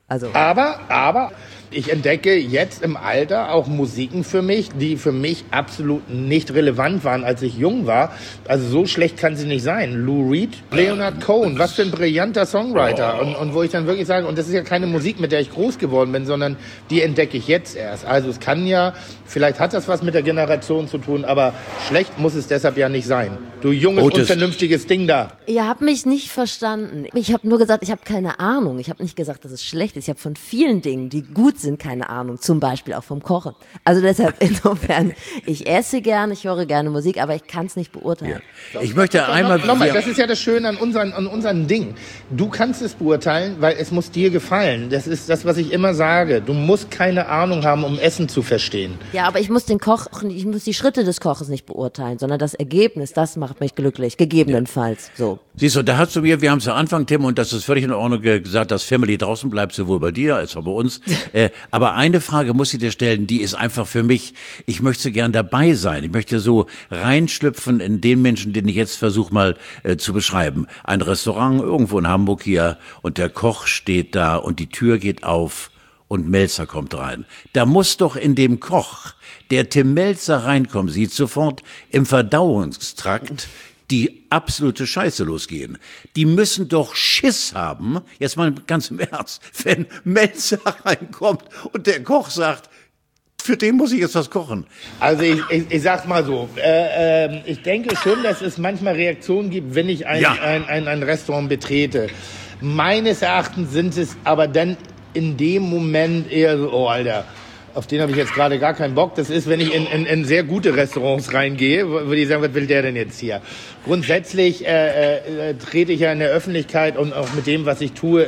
Also. Aber ich entdecke jetzt im Alter auch Musiken für mich, die für mich absolut nicht relevant waren, als ich jung war. Also so schlecht kann sie nicht sein. Lou Reed, Leonard Cohen, was für ein brillanter Songwriter. Und wo ich dann wirklich sage, und das ist ja keine Musik, mit der ich groß geworden bin, sondern die entdecke ich jetzt erst. Also es kann ja, vielleicht hat das was mit der Generation zu tun, aber schlecht muss es deshalb ja nicht sein. Du junges, unvernünftiges Ding da. Ihr habt mich nicht verstanden. Ich habe nur gesagt, ich habe keine Ahnung. Ich habe nicht gesagt, dass es schlecht ist. Ich habe von vielen Dingen, die gut sind, keine Ahnung. Zum Beispiel auch vom Kochen. Also deshalb insofern, ich esse gerne, ich höre gerne Musik, aber ich kann es nicht beurteilen. Ja. Ich möchte einmal... Nochmal, das ist ja das Schöne an unseren Ding. Du kannst es beurteilen, weil es muss dir gefallen. Das ist das, was ich immer sage. Du musst keine Ahnung haben, um Essen zu verstehen. Ja, aber ich muss die Schritte des Kochens nicht beurteilen, sondern das Ergebnis, das macht mich glücklich. Gegebenenfalls, so. Siehst du, da hast du mir, wir haben es am Anfang, Tim, und das ist völlig in Ordnung gesagt, dass Family draußen bleibt, sowohl bei dir als auch bei uns. Aber eine Frage muss ich dir stellen, die ist einfach für mich, ich möchte gern dabei sein. Ich möchte so reinschlüpfen in den Menschen, den ich jetzt versuche mal zu beschreiben. Ein Restaurant irgendwo in Hamburg hier und der Koch steht da und die Tür geht auf und Melzer kommt rein. Da muss doch in dem Koch, der Tim Melzer reinkommt, sieht sofort im Verdauungstrakt die absolute Scheiße losgehen. Die müssen doch Schiss haben, jetzt mal ganz im Ernst, wenn Melzer reinkommt und der Koch sagt, für den muss ich jetzt was kochen. Also ich sag's mal so, ich denke schon, dass es manchmal Reaktionen gibt, wenn ich ein Restaurant betrete. Meines Erachtens sind es aber dann in dem Moment eher so, oh Alter, auf den habe ich jetzt gerade gar keinen Bock. Das ist, wenn ich in sehr gute Restaurants reingehe, würde ich sagen, was will der denn jetzt hier? Grundsätzlich trete ich ja in der Öffentlichkeit und auch mit dem, was ich tue,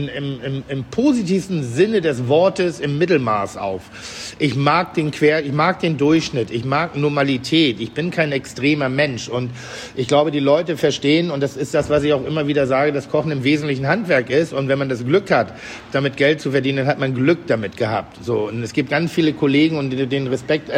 im positivsten Sinne des Wortes im Mittelmaß auf. Ich mag den Durchschnitt, ich mag Normalität. Ich bin kein extremer Mensch und ich glaube, die Leute verstehen, und das ist das, was ich auch immer wieder sage, dass Kochen im Wesentlichen Handwerk ist, und wenn man das Glück hat, damit Geld zu verdienen, dann hat man Glück damit gehabt. So, und es gibt ganz viele Kollegen, und den Respekt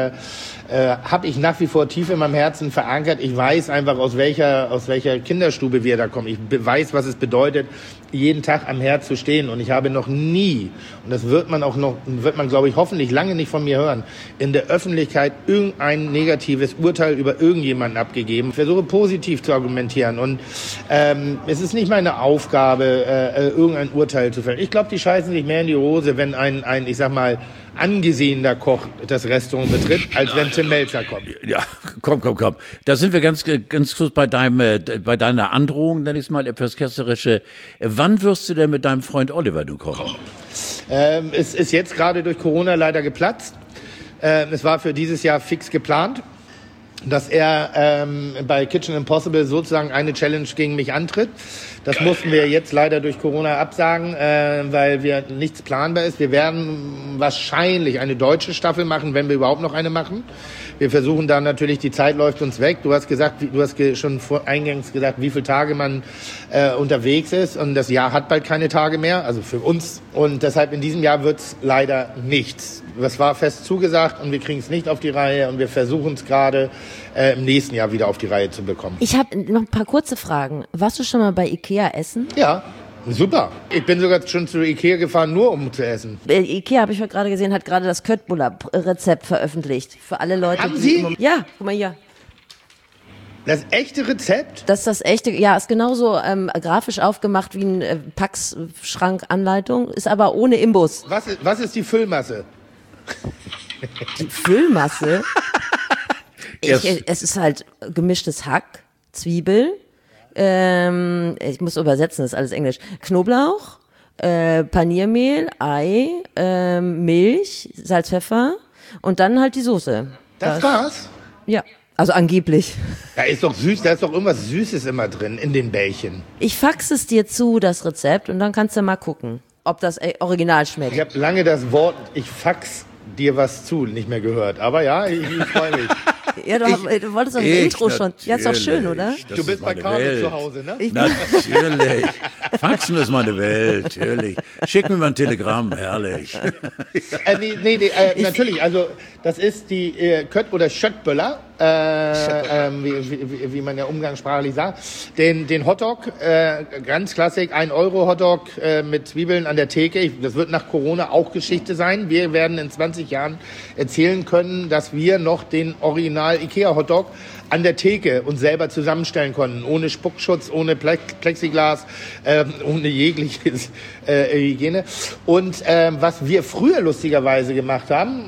habe ich nach wie vor tief in meinem Herzen verankert. Ich weiß einfach, aus welcher Kinderstube wir da kommen. Ich weiß, was es bedeutet, jeden Tag am Herd zu stehen. Und ich habe noch nie, und das wird man, glaube ich, hoffentlich lange nicht von mir hören, in der Öffentlichkeit irgendein negatives Urteil über irgendjemanden abgegeben. Ich versuche positiv zu argumentieren. Und es ist nicht meine Aufgabe, irgendein Urteil zu fällen. Ich glaube, die scheißen sich mehr in die Hose, wenn ein ich sag mal, angesehener Koch das Restaurant betritt, als wenn Tim Melzer kommt. Ja, komm. Da sind wir ganz kurz bei deiner Androhung, nenne ich es mal, etwas Ketzerische. Wann wirst du denn mit deinem Freund Oliver kochen? Es ist jetzt gerade durch Corona leider geplatzt. Es war für dieses Jahr fix geplant, dass er bei Kitchen Impossible sozusagen eine Challenge gegen mich antritt. Das mussten wir jetzt leider durch Corona absagen, weil nichts planbar ist. Wir werden wahrscheinlich eine deutsche Staffel machen, wenn wir überhaupt noch eine machen. Wir versuchen da natürlich, die Zeit läuft uns weg. Du hast schon eingangs gesagt, wie viele Tage man unterwegs ist. Und das Jahr hat bald keine Tage mehr, also für uns. Und deshalb in diesem Jahr wird's leider nichts. Das war fest zugesagt und wir kriegen es nicht auf die Reihe. Und wir versuchen es gerade im nächsten Jahr wieder auf die Reihe zu bekommen. Ich habe noch ein paar kurze Fragen. Warst du schon mal bei Ikea essen? Ja. Super. Ich bin sogar schon zu Ikea gefahren, nur um zu essen. Ikea, habe ich heute gerade gesehen, hat gerade das Köttbullar-Rezept veröffentlicht. Für alle Leute, Haben Sie? Ja, guck mal hier. Das echte Rezept? Das ist das echte, ja, ist genauso grafisch aufgemacht wie ein Packschrank-Anleitung, ist aber ohne Imbus. Was ist die Füllmasse? Die Füllmasse? Es ist halt gemischtes Hack, Zwiebel, ich muss übersetzen, das ist alles Englisch. Knoblauch, Paniermehl, Ei, Milch, Salz, Pfeffer und dann halt die Soße. Das war's? Ja, also angeblich. Da ist doch irgendwas Süßes immer drin in den Bällchen. Ich fax es dir zu, das Rezept, und dann kannst du mal gucken, ob das original schmeckt. Ich habe lange das Wort, ich fax dir was zu, nicht mehr gehört. Aber ja, ich freue mich. Ja, du wolltest doch ein Intro schon. Ja, ist doch schön, oder? Du bist bei Carlo zu Hause, ne? Natürlich. Faxen ist meine Welt, natürlich. Schick mir mal ein Telegramm, herrlich. Natürlich. Also, das ist die Kött- oder Schöttböller. wie man ja umgangssprachlich sagt, den Hotdog, ganz klassisch, 1 Euro Hotdog mit Zwiebeln an der Theke. Das wird nach Corona auch Geschichte sein. Wir werden in 20 Jahren erzählen können, dass wir noch den Original Ikea Hotdog an der Theke uns selber zusammenstellen konnten, ohne Spuckschutz, ohne Plexiglas, ohne jegliches Hygiene. Und was wir früher lustigerweise gemacht haben,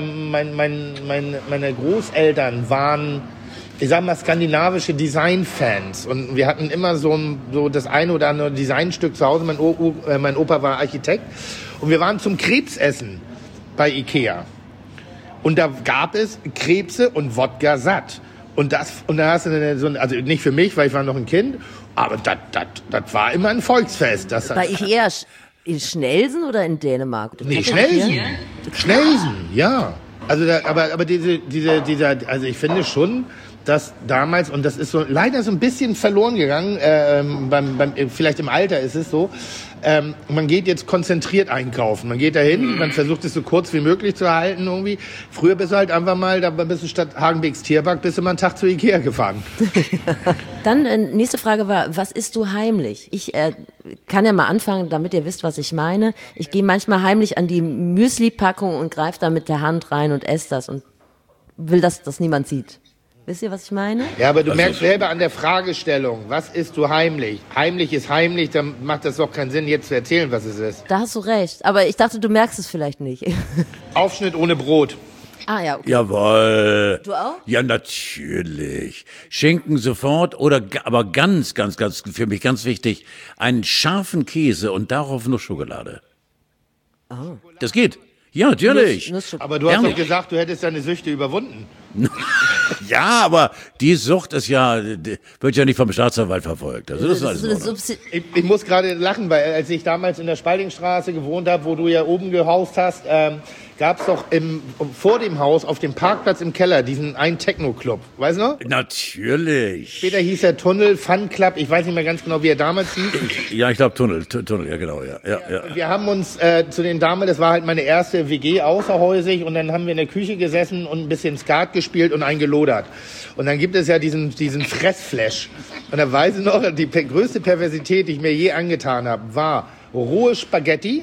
meine Großeltern waren, ich sag mal, skandinavische Designfans, und wir hatten immer so das eine oder andere Designstück zu Hause. Mein Opa war Architekt, und wir waren zum Krebsessen bei Ikea, und da gab es Krebse und Wodka satt. Und da hast du also nicht für mich, weil ich war noch ein Kind, aber das war immer ein Volksfest. Bei Ikea in Schnelsen oder in Dänemark? Nee, Schnelsen. Schnelsen, ja. Also aber also ich finde schon, dass damals, und das ist so leider so ein bisschen verloren gegangen, vielleicht im Alter ist es so, man geht jetzt konzentriert einkaufen. Man geht dahin, man versucht es so kurz wie möglich zu erhalten irgendwie. Früher bist du halt einfach mal, da bist du statt Hagenbecks Tierpark, bist du mal einen Tag zu Ikea gefahren. Dann nächste Frage war, was isst du heimlich? Ich kann ja mal anfangen, damit ihr wisst, was ich meine. Ich gehe manchmal heimlich an die Müsli-Packung und greife da mit der Hand rein und esse das und will, dass das niemand sieht. Wisst ihr, was ich meine? Ja, aber du merkst selber an der Fragestellung, was isst du heimlich? Heimlich ist heimlich, dann macht das doch keinen Sinn, jetzt zu erzählen, was es ist. Da hast du recht, aber ich dachte, du merkst es vielleicht nicht. Aufschnitt ohne Brot. Ah ja, okay. Jawohl. Du auch? Ja, natürlich. Schinken sofort oder aber ganz für mich ganz wichtig, einen scharfen Käse und darauf nur Schokolade. Oh. Das geht. Ja, natürlich. Aber du hast doch gesagt, du hättest deine Süchte überwunden. Ja, aber die Sucht ist wird ja nicht vom Staatsanwalt verfolgt. Also das ist alles ich muss gerade lachen, weil als ich damals in der Spaldingstraße gewohnt habe, wo du ja oben gehaust hast, gab es doch vor dem Haus auf dem Parkplatz im Keller diesen einen Techno-Club. Weißt du noch? Natürlich. Später hieß er Tunnel, Fun Club. Ich weiß nicht mehr ganz genau, wie er damals hieß. Ja, ich glaube Tunnel, ja genau, ja. Wir haben uns zu den Damen, das war halt meine erste WG außerhäusig, und dann haben wir in der Küche gesessen und ein bisschen Skat gespielt und eingelodert. Und dann gibt es ja diesen Fressflash. Und da weiß ich noch, die größte Perversität, die ich mir je angetan habe, war rohe Spaghetti,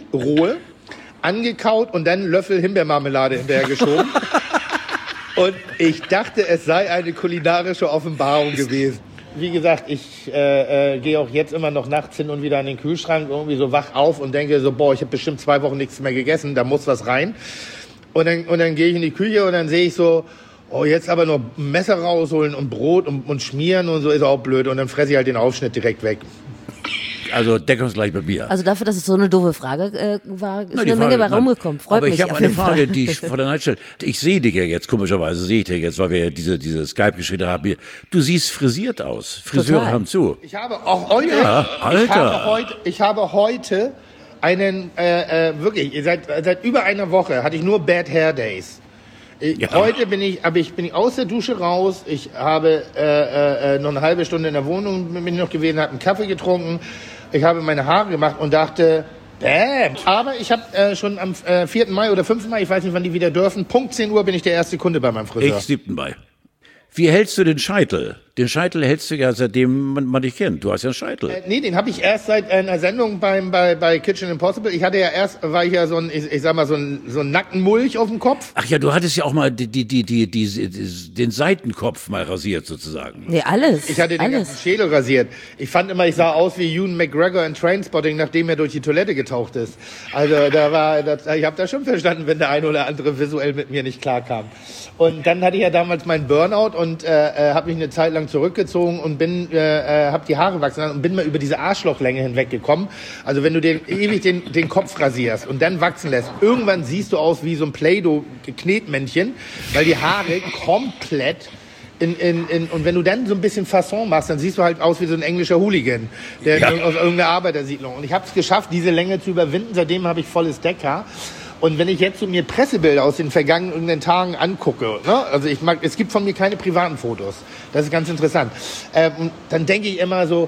angekaut und dann einen Löffel Himbeermarmelade hinterher geschoben. Und ich dachte, es sei eine kulinarische Offenbarung gewesen. Wie gesagt, ich gehe auch jetzt immer noch nachts hin und wieder an den Kühlschrank, irgendwie so wach auf und denke so, ich habe bestimmt 2 Wochen nichts mehr gegessen, da muss was rein. Und dann gehe ich in die Küche und dann sehe ich so, jetzt aber nur ein Messer rausholen und Brot und schmieren und so, ist auch blöd. Und dann fresse ich halt den Aufschnitt direkt weg. Also deckungsgleich mit mir. Also dafür, dass es so eine doofe Frage war, ist eine Menge bei rumgekommen. Freut mich. Aber ich habe eine Frage, die ich vor der Nacht stelle. Ich sehe dich ja jetzt, komischerweise sehe ich dich jetzt, weil wir ja diese Skype-Geschichte haben hier. Du siehst frisiert aus. Friseure haben zu. Ich habe auch heute, ja, Alter. Ich habe heute einen, wirklich, seit über einer Woche hatte ich nur Bad Hair Days. Ja. Heute bin ich aus der Dusche raus. Ich habe noch eine halbe Stunde in der Wohnung bin ich noch gewesen, habe einen Kaffee getrunken. Ich habe meine Haare gemacht und dachte, bäm. Aber ich habe schon am 4. Mai oder 5. Mai, ich weiß nicht, wann die wieder dürfen, Punkt 10 Uhr bin ich der erste Kunde bei meinem Friseur. Ich 7. Mai. Wie hältst du den Scheitel? Den Scheitel hältst du ja, seitdem man dich kennt. Du hast ja einen Scheitel. Nee, den habe ich erst seit einer Sendung bei Kitchen Impossible. Ich hatte ja war ich ja so ein, ich sag mal, so ein Nackenmulch auf dem Kopf. Ach ja, du hattest ja auch mal den Seitenkopf mal rasiert sozusagen. Nee, alles. Ich hatte den ganzen Schädel rasiert. Ich fand immer, ich sah aus wie Ewan McGregor in Trainspotting, nachdem er durch die Toilette getaucht ist. Also ich habe da schon verstanden, wenn der eine oder andere visuell mit mir nicht klarkam. Und dann hatte ich ja damals meinen Burnout und habe mich eine Zeit lang zurückgezogen und habe die Haare wachsen lassen und bin mal über diese Arschlochlänge hinweggekommen. Also wenn du ewig den Kopf rasierst und dann wachsen lässt, irgendwann siehst du aus wie so ein Play-Doh-Knetmännchen, weil die Haare komplett und wenn du dann so ein bisschen Fasson machst, dann siehst du halt aus wie so ein englischer Hooligan, aus irgendeiner Arbeitersiedlung. Und ich habe es geschafft, diese Länge zu überwinden. Seitdem habe ich volles Deckhaar. Und wenn ich jetzt so mir Pressebilder aus den vergangenen Tagen angucke, ne? Also es gibt von mir keine privaten Fotos. Das ist ganz interessant. Dann denke ich immer so,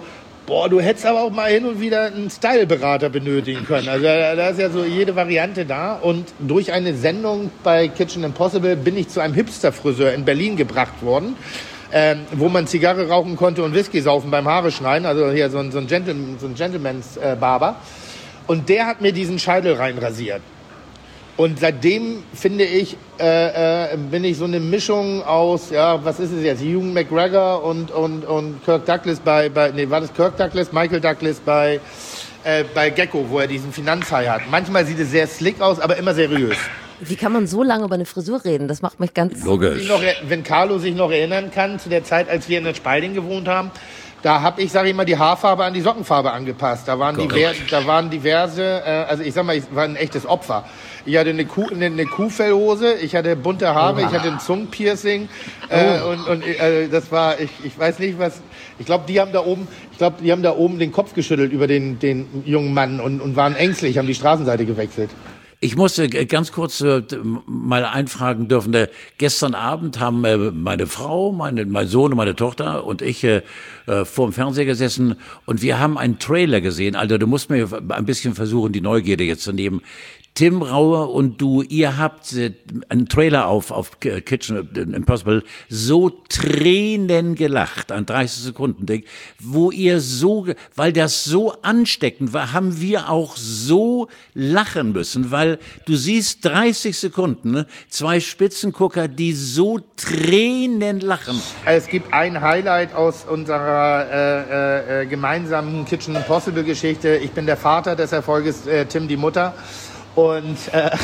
Boah, du hättest aber auch mal hin und wieder einen Styleberater benötigen können. Also da ist ja so jede Variante da. Und durch eine Sendung bei Kitchen Impossible bin ich zu einem Hipster-Friseur in Berlin gebracht worden, wo man Zigarre rauchen konnte und Whisky saufen beim Haare schneiden. Also hier so ein Gentleman's Barber. Und der hat mir diesen Scheitel reinrasiert. Und seitdem, finde ich, bin ich so eine Mischung aus, ja, was ist es jetzt, Hugh McGregor und Kirk Douglas war das Kirk Douglas? Michael Douglas bei Gecko, wo er diesen Finanzhai hat. Manchmal sieht es sehr slick aus, aber immer seriös. Wie kann man so lange über eine Frisur reden? Das macht mich ganz... Logisch. Wenn Carlo sich noch erinnern kann, zu der Zeit, als wir in der Spalding gewohnt haben, da habe ich, sage ich mal, die Haarfarbe an die Sockenfarbe angepasst. Da waren diverse, also ich sag mal, ich war ein echtes Opfer. Ich hatte eine Kuhfellhose, ich hatte bunte Haare, ich hatte ein Zungenpiercing das war, ich weiß nicht was, ich glaube, die haben da oben den Kopf geschüttelt über den jungen Mann und waren ängstlich, haben die Straßenseite gewechselt. Ich musste ganz kurz mal einfragen dürfen. Gestern Abend haben meine Frau, mein Sohn und meine Tochter und ich vor dem Fernseher gesessen und wir haben einen Trailer gesehen. Alter, du musst mir ein bisschen versuchen, die Neugierde jetzt zu nehmen. Tim Raue und du, ihr habt einen Trailer auf Kitchen Impossible so Tränen gelacht, ein 30-Sekunden-Ding, wo ihr so, weil das so ansteckend war, haben wir auch so lachen müssen, weil du siehst 30 Sekunden, zwei Spitzengucker, die so Tränen lachen. Es gibt ein Highlight aus unserer gemeinsamen Kitchen Impossible-Geschichte. Ich bin der Vater des Erfolges, Tim die Mutter. Und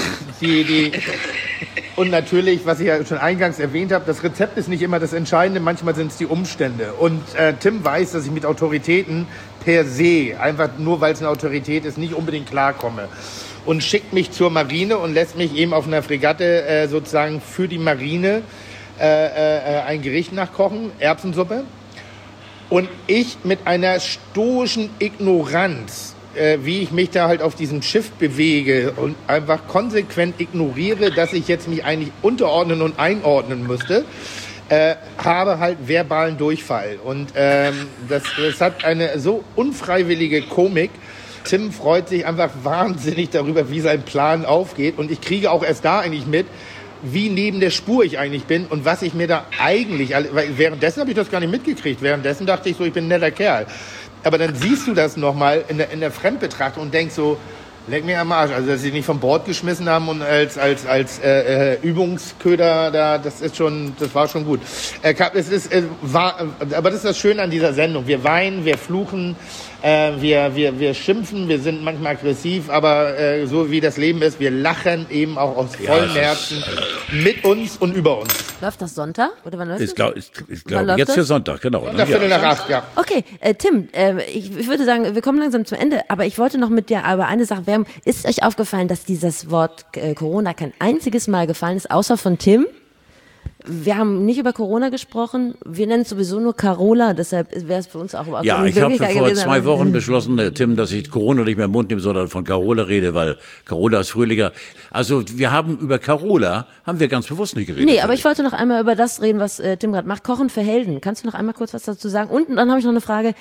und natürlich, was ich ja schon eingangs erwähnt habe, das Rezept ist nicht immer das Entscheidende, manchmal sind es die Umstände. Und Tim weiß, dass ich mit Autoritäten per se, einfach nur weil es eine Autorität ist, nicht unbedingt klarkomme. Und schickt mich zur Marine und lässt mich eben auf einer Fregatte sozusagen für die Marine ein Gericht nachkochen, Erbsensuppe. Und ich mit einer stoischen Ignoranz, wie ich mich da halt auf diesem Schiff bewege und einfach konsequent ignoriere, dass ich jetzt mich eigentlich unterordnen und einordnen müsste, habe halt verbalen Durchfall. Und das hat eine so unfreiwillige Komik. Tim freut sich einfach wahnsinnig darüber, wie sein Plan aufgeht. Und ich kriege auch erst da eigentlich mit, wie neben der Spur ich eigentlich bin und was ich mir da eigentlich... Weil währenddessen habe ich das gar nicht mitgekriegt. Währenddessen dachte ich so, ich bin ein netter Kerl. Aber dann siehst du das nochmal in der Fremdbetrachtung und denkst so, leck mir am Arsch. Also, dass sie nicht von Bord geschmissen haben und als Übungsköder da, das war schon gut. Aber das ist das Schöne an dieser Sendung. Wir weinen, wir fluchen, wir schimpfen, wir sind manchmal aggressiv, aber so wie das Leben ist, wir lachen eben auch aus vollem Herzen mit uns und über uns. Läuft das Sonntag? Oder wann läuft das? Ich glaube, jetzt für Sonntag, genau. Sonntag, Viertel nach 8, ja. Okay, Tim, ich würde sagen, wir kommen langsam zum Ende, aber ich wollte noch mit dir über eine Sache werben. Ist euch aufgefallen, dass dieses Wort Corona kein einziges Mal gefallen ist, außer von Tim? Wir haben nicht über Corona gesprochen. Wir nennen es sowieso nur Carola, deshalb wäre es für uns auch überhaupt ja, ich habe vor 2 Wochen beschlossen, Tim, dass ich Corona nicht mehr im Mund nehme, sondern von Carola rede, weil Carola ist fröhlicher. Also wir haben über Carola, haben wir ganz bewusst nicht geredet. Nee, aber ich wollte noch einmal über das reden, was Tim gerade macht. Kochen für Helden. Kannst du noch einmal kurz was dazu sagen? Und dann habe ich noch eine Frage,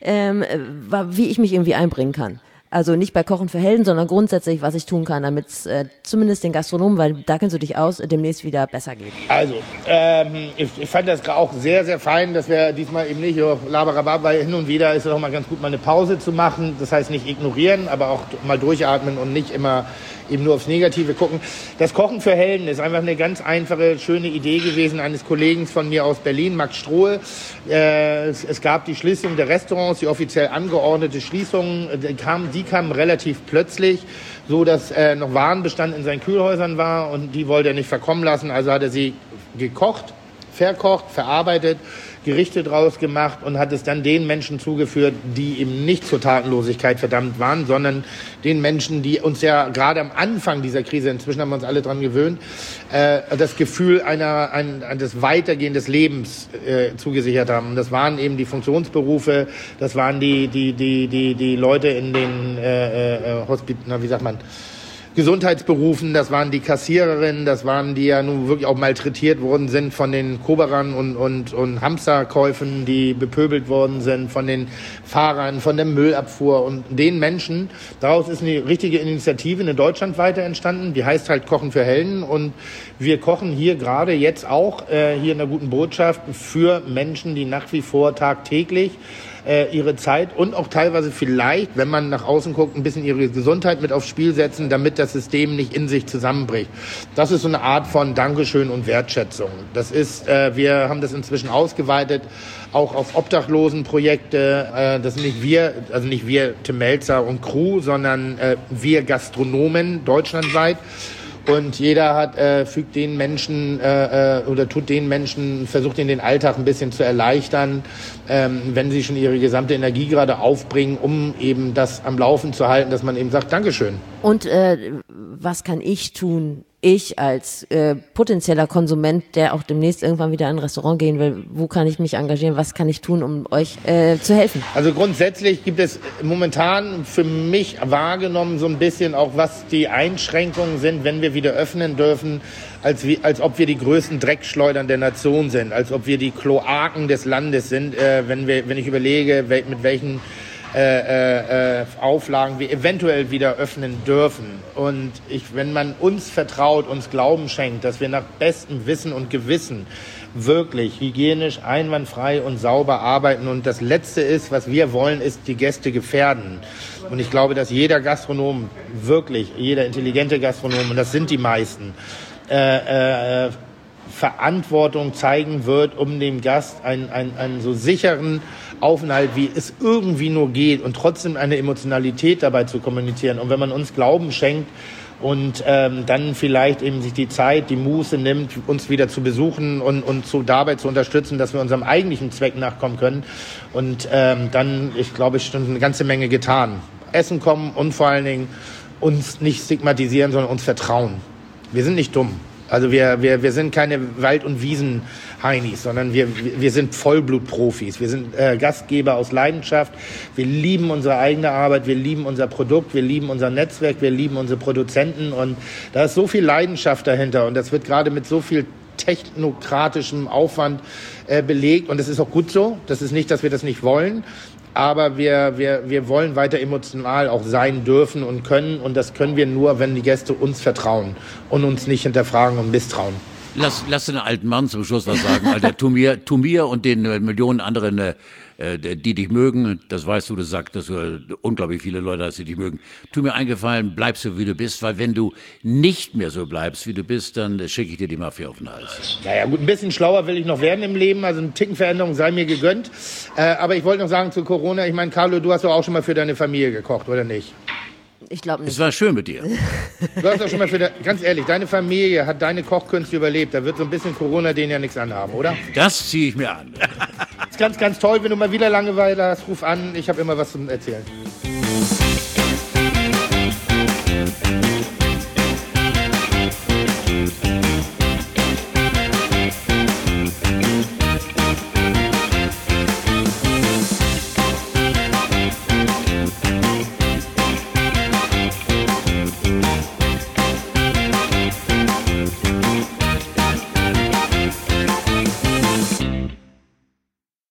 wie ich mich irgendwie einbringen kann. Also nicht bei Kochen für Helden, sondern grundsätzlich, was ich tun kann, damit es zumindest den Gastronomen, weil da kennst du dich aus, demnächst wieder besser geht. Also, ich fand das auch sehr, sehr fein, dass wir diesmal eben nicht Laberababa, hin und wieder ist es auch mal ganz gut, mal eine Pause zu machen. Das heißt nicht ignorieren, aber auch mal durchatmen und nicht immer eben nur aufs Negative gucken. Das Kochen für Helden ist einfach eine ganz einfache, schöne Idee gewesen eines Kollegen von mir aus Berlin, Max Strohe. Es gab die Schließung der Restaurants, die offiziell angeordnete Schließung, die kamen relativ plötzlich, so dass noch Warenbestand in seinen Kühlhäusern war und die wollte er nicht verkommen lassen. Also hat er sie gekocht, verkocht, verarbeitet, Gerichte draus gemacht und hat es dann den Menschen zugeführt, die eben nicht zur Tatenlosigkeit verdammt waren, sondern den Menschen, die uns ja gerade am Anfang dieser Krise, inzwischen haben wir uns alle dran gewöhnt, das Gefühl des Weitergehen des Lebens zugesichert haben. Und das waren eben die Funktionsberufe, das waren die Leute in den Gesundheitsberufen, das waren die Kassiererinnen, das waren die ja nun wirklich auch malträtiert worden sind von den Koberern und Hamsterkäufen, die bepöbelt worden sind, von den Fahrern, von der Müllabfuhr und den Menschen. Daraus ist eine richtige Initiative, eine deutschlandweite entstanden, die heißt halt Kochen für Helden, und wir kochen hier gerade jetzt auch hier in der Guten Botschaft für Menschen, die nach wie vor tagtäglich ihre Zeit und auch teilweise vielleicht, wenn man nach außen guckt, ein bisschen ihre Gesundheit mit aufs Spiel setzen, damit das System nicht in sich zusammenbricht. Das ist so eine Art von Dankeschön und Wertschätzung. Das ist, wir haben das inzwischen ausgeweitet, auch auf Obdachlosenprojekte. Das sind nicht wir, also nicht wir, Tim Melzer und Crew, sondern wir Gastronomen deutschlandweit. Und jeder hat, fügt den Menschen oder tut den Menschen, versucht ihnen den Alltag ein bisschen zu erleichtern, wenn sie schon ihre gesamte Energie gerade aufbringen, um eben das am Laufen zu halten, dass man eben sagt, Dankeschön. Und was kann ich tun? Ich als potenzieller Konsument, der auch demnächst irgendwann wieder in ein Restaurant gehen will, wo kann ich mich engagieren? Was kann ich tun, um euch zu helfen? Also grundsätzlich gibt es momentan für mich wahrgenommen so ein bisschen auch, was die Einschränkungen sind, wenn wir wieder öffnen dürfen, als ob wir die größten Dreckschleudern der Nation sind, als ob wir die Kloaken des Landes sind, wenn ich überlege, mit welchen Auflagen wir eventuell wieder öffnen dürfen. Und wenn man uns vertraut, uns Glauben schenkt, dass wir nach bestem Wissen und Gewissen wirklich hygienisch, einwandfrei und sauber arbeiten. Und das Letzte ist, was wir wollen, ist die Gäste gefährden. Und ich glaube, dass jeder Gastronom, wirklich jeder intelligente Gastronom, und das sind die meisten, Verantwortung zeigen wird, um dem Gast einen so sicheren Aufenthalt, wie es irgendwie nur geht, und trotzdem eine Emotionalität dabei zu kommunizieren. Und wenn man uns Glauben schenkt und dann vielleicht eben sich die Zeit, die Muße nimmt, uns wieder zu besuchen und dabei zu unterstützen, dass wir unserem eigentlichen Zweck nachkommen können. Und dann, ich glaube, ist schon eine ganze Menge getan. Essen kommen und vor allen Dingen uns nicht stigmatisieren, sondern uns vertrauen. Wir sind nicht dumm. Also wir sind keine Wald- und Wiesen-Heinis, sondern wir sind Vollblutprofis. Wir sind Gastgeber aus Leidenschaft. Wir lieben unsere eigene Arbeit, wir lieben unser Produkt, wir lieben unser Netzwerk, wir lieben unsere Produzenten. Und da ist so viel Leidenschaft dahinter. Und das wird gerade mit so viel technokratischem Aufwand belegt. Und das ist auch gut so. Das ist nicht, dass wir das nicht wollen. Aber wir wollen weiter emotional auch sein dürfen und können. Und das können wir nur, wenn die Gäste uns vertrauen und uns nicht hinterfragen und misstrauen. Lass den alten Mann zum Schluss was sagen, Alter. Tu mir und den Millionen anderen, die dich mögen, das weißt du, das sagt, dass du unglaublich viele Leute hast, die dich mögen. Tu mir einen Gefallen, bleib so, wie du bist, weil wenn du nicht mehr so bleibst, wie du bist, dann schicke ich dir die Mafia auf den Hals. Naja, gut, ein bisschen schlauer will ich noch werden im Leben, also eine Tickenveränderung sei mir gegönnt. Aber ich wollte noch sagen zu Corona, ich meine, Carlo, du hast doch auch schon mal für deine Familie gekocht, oder nicht? Ich glaube nicht. Es war schön mit dir. Du hast doch schon mal ganz ehrlich, deine Familie hat deine Kochkünste überlebt. Da wird so ein bisschen Corona denen ja nichts anhaben, oder? Das ziehe ich mir an. Das ist ganz, ganz toll. Wenn du mal wieder Langeweile hast, ruf an. Ich habe immer was zum Erzählen.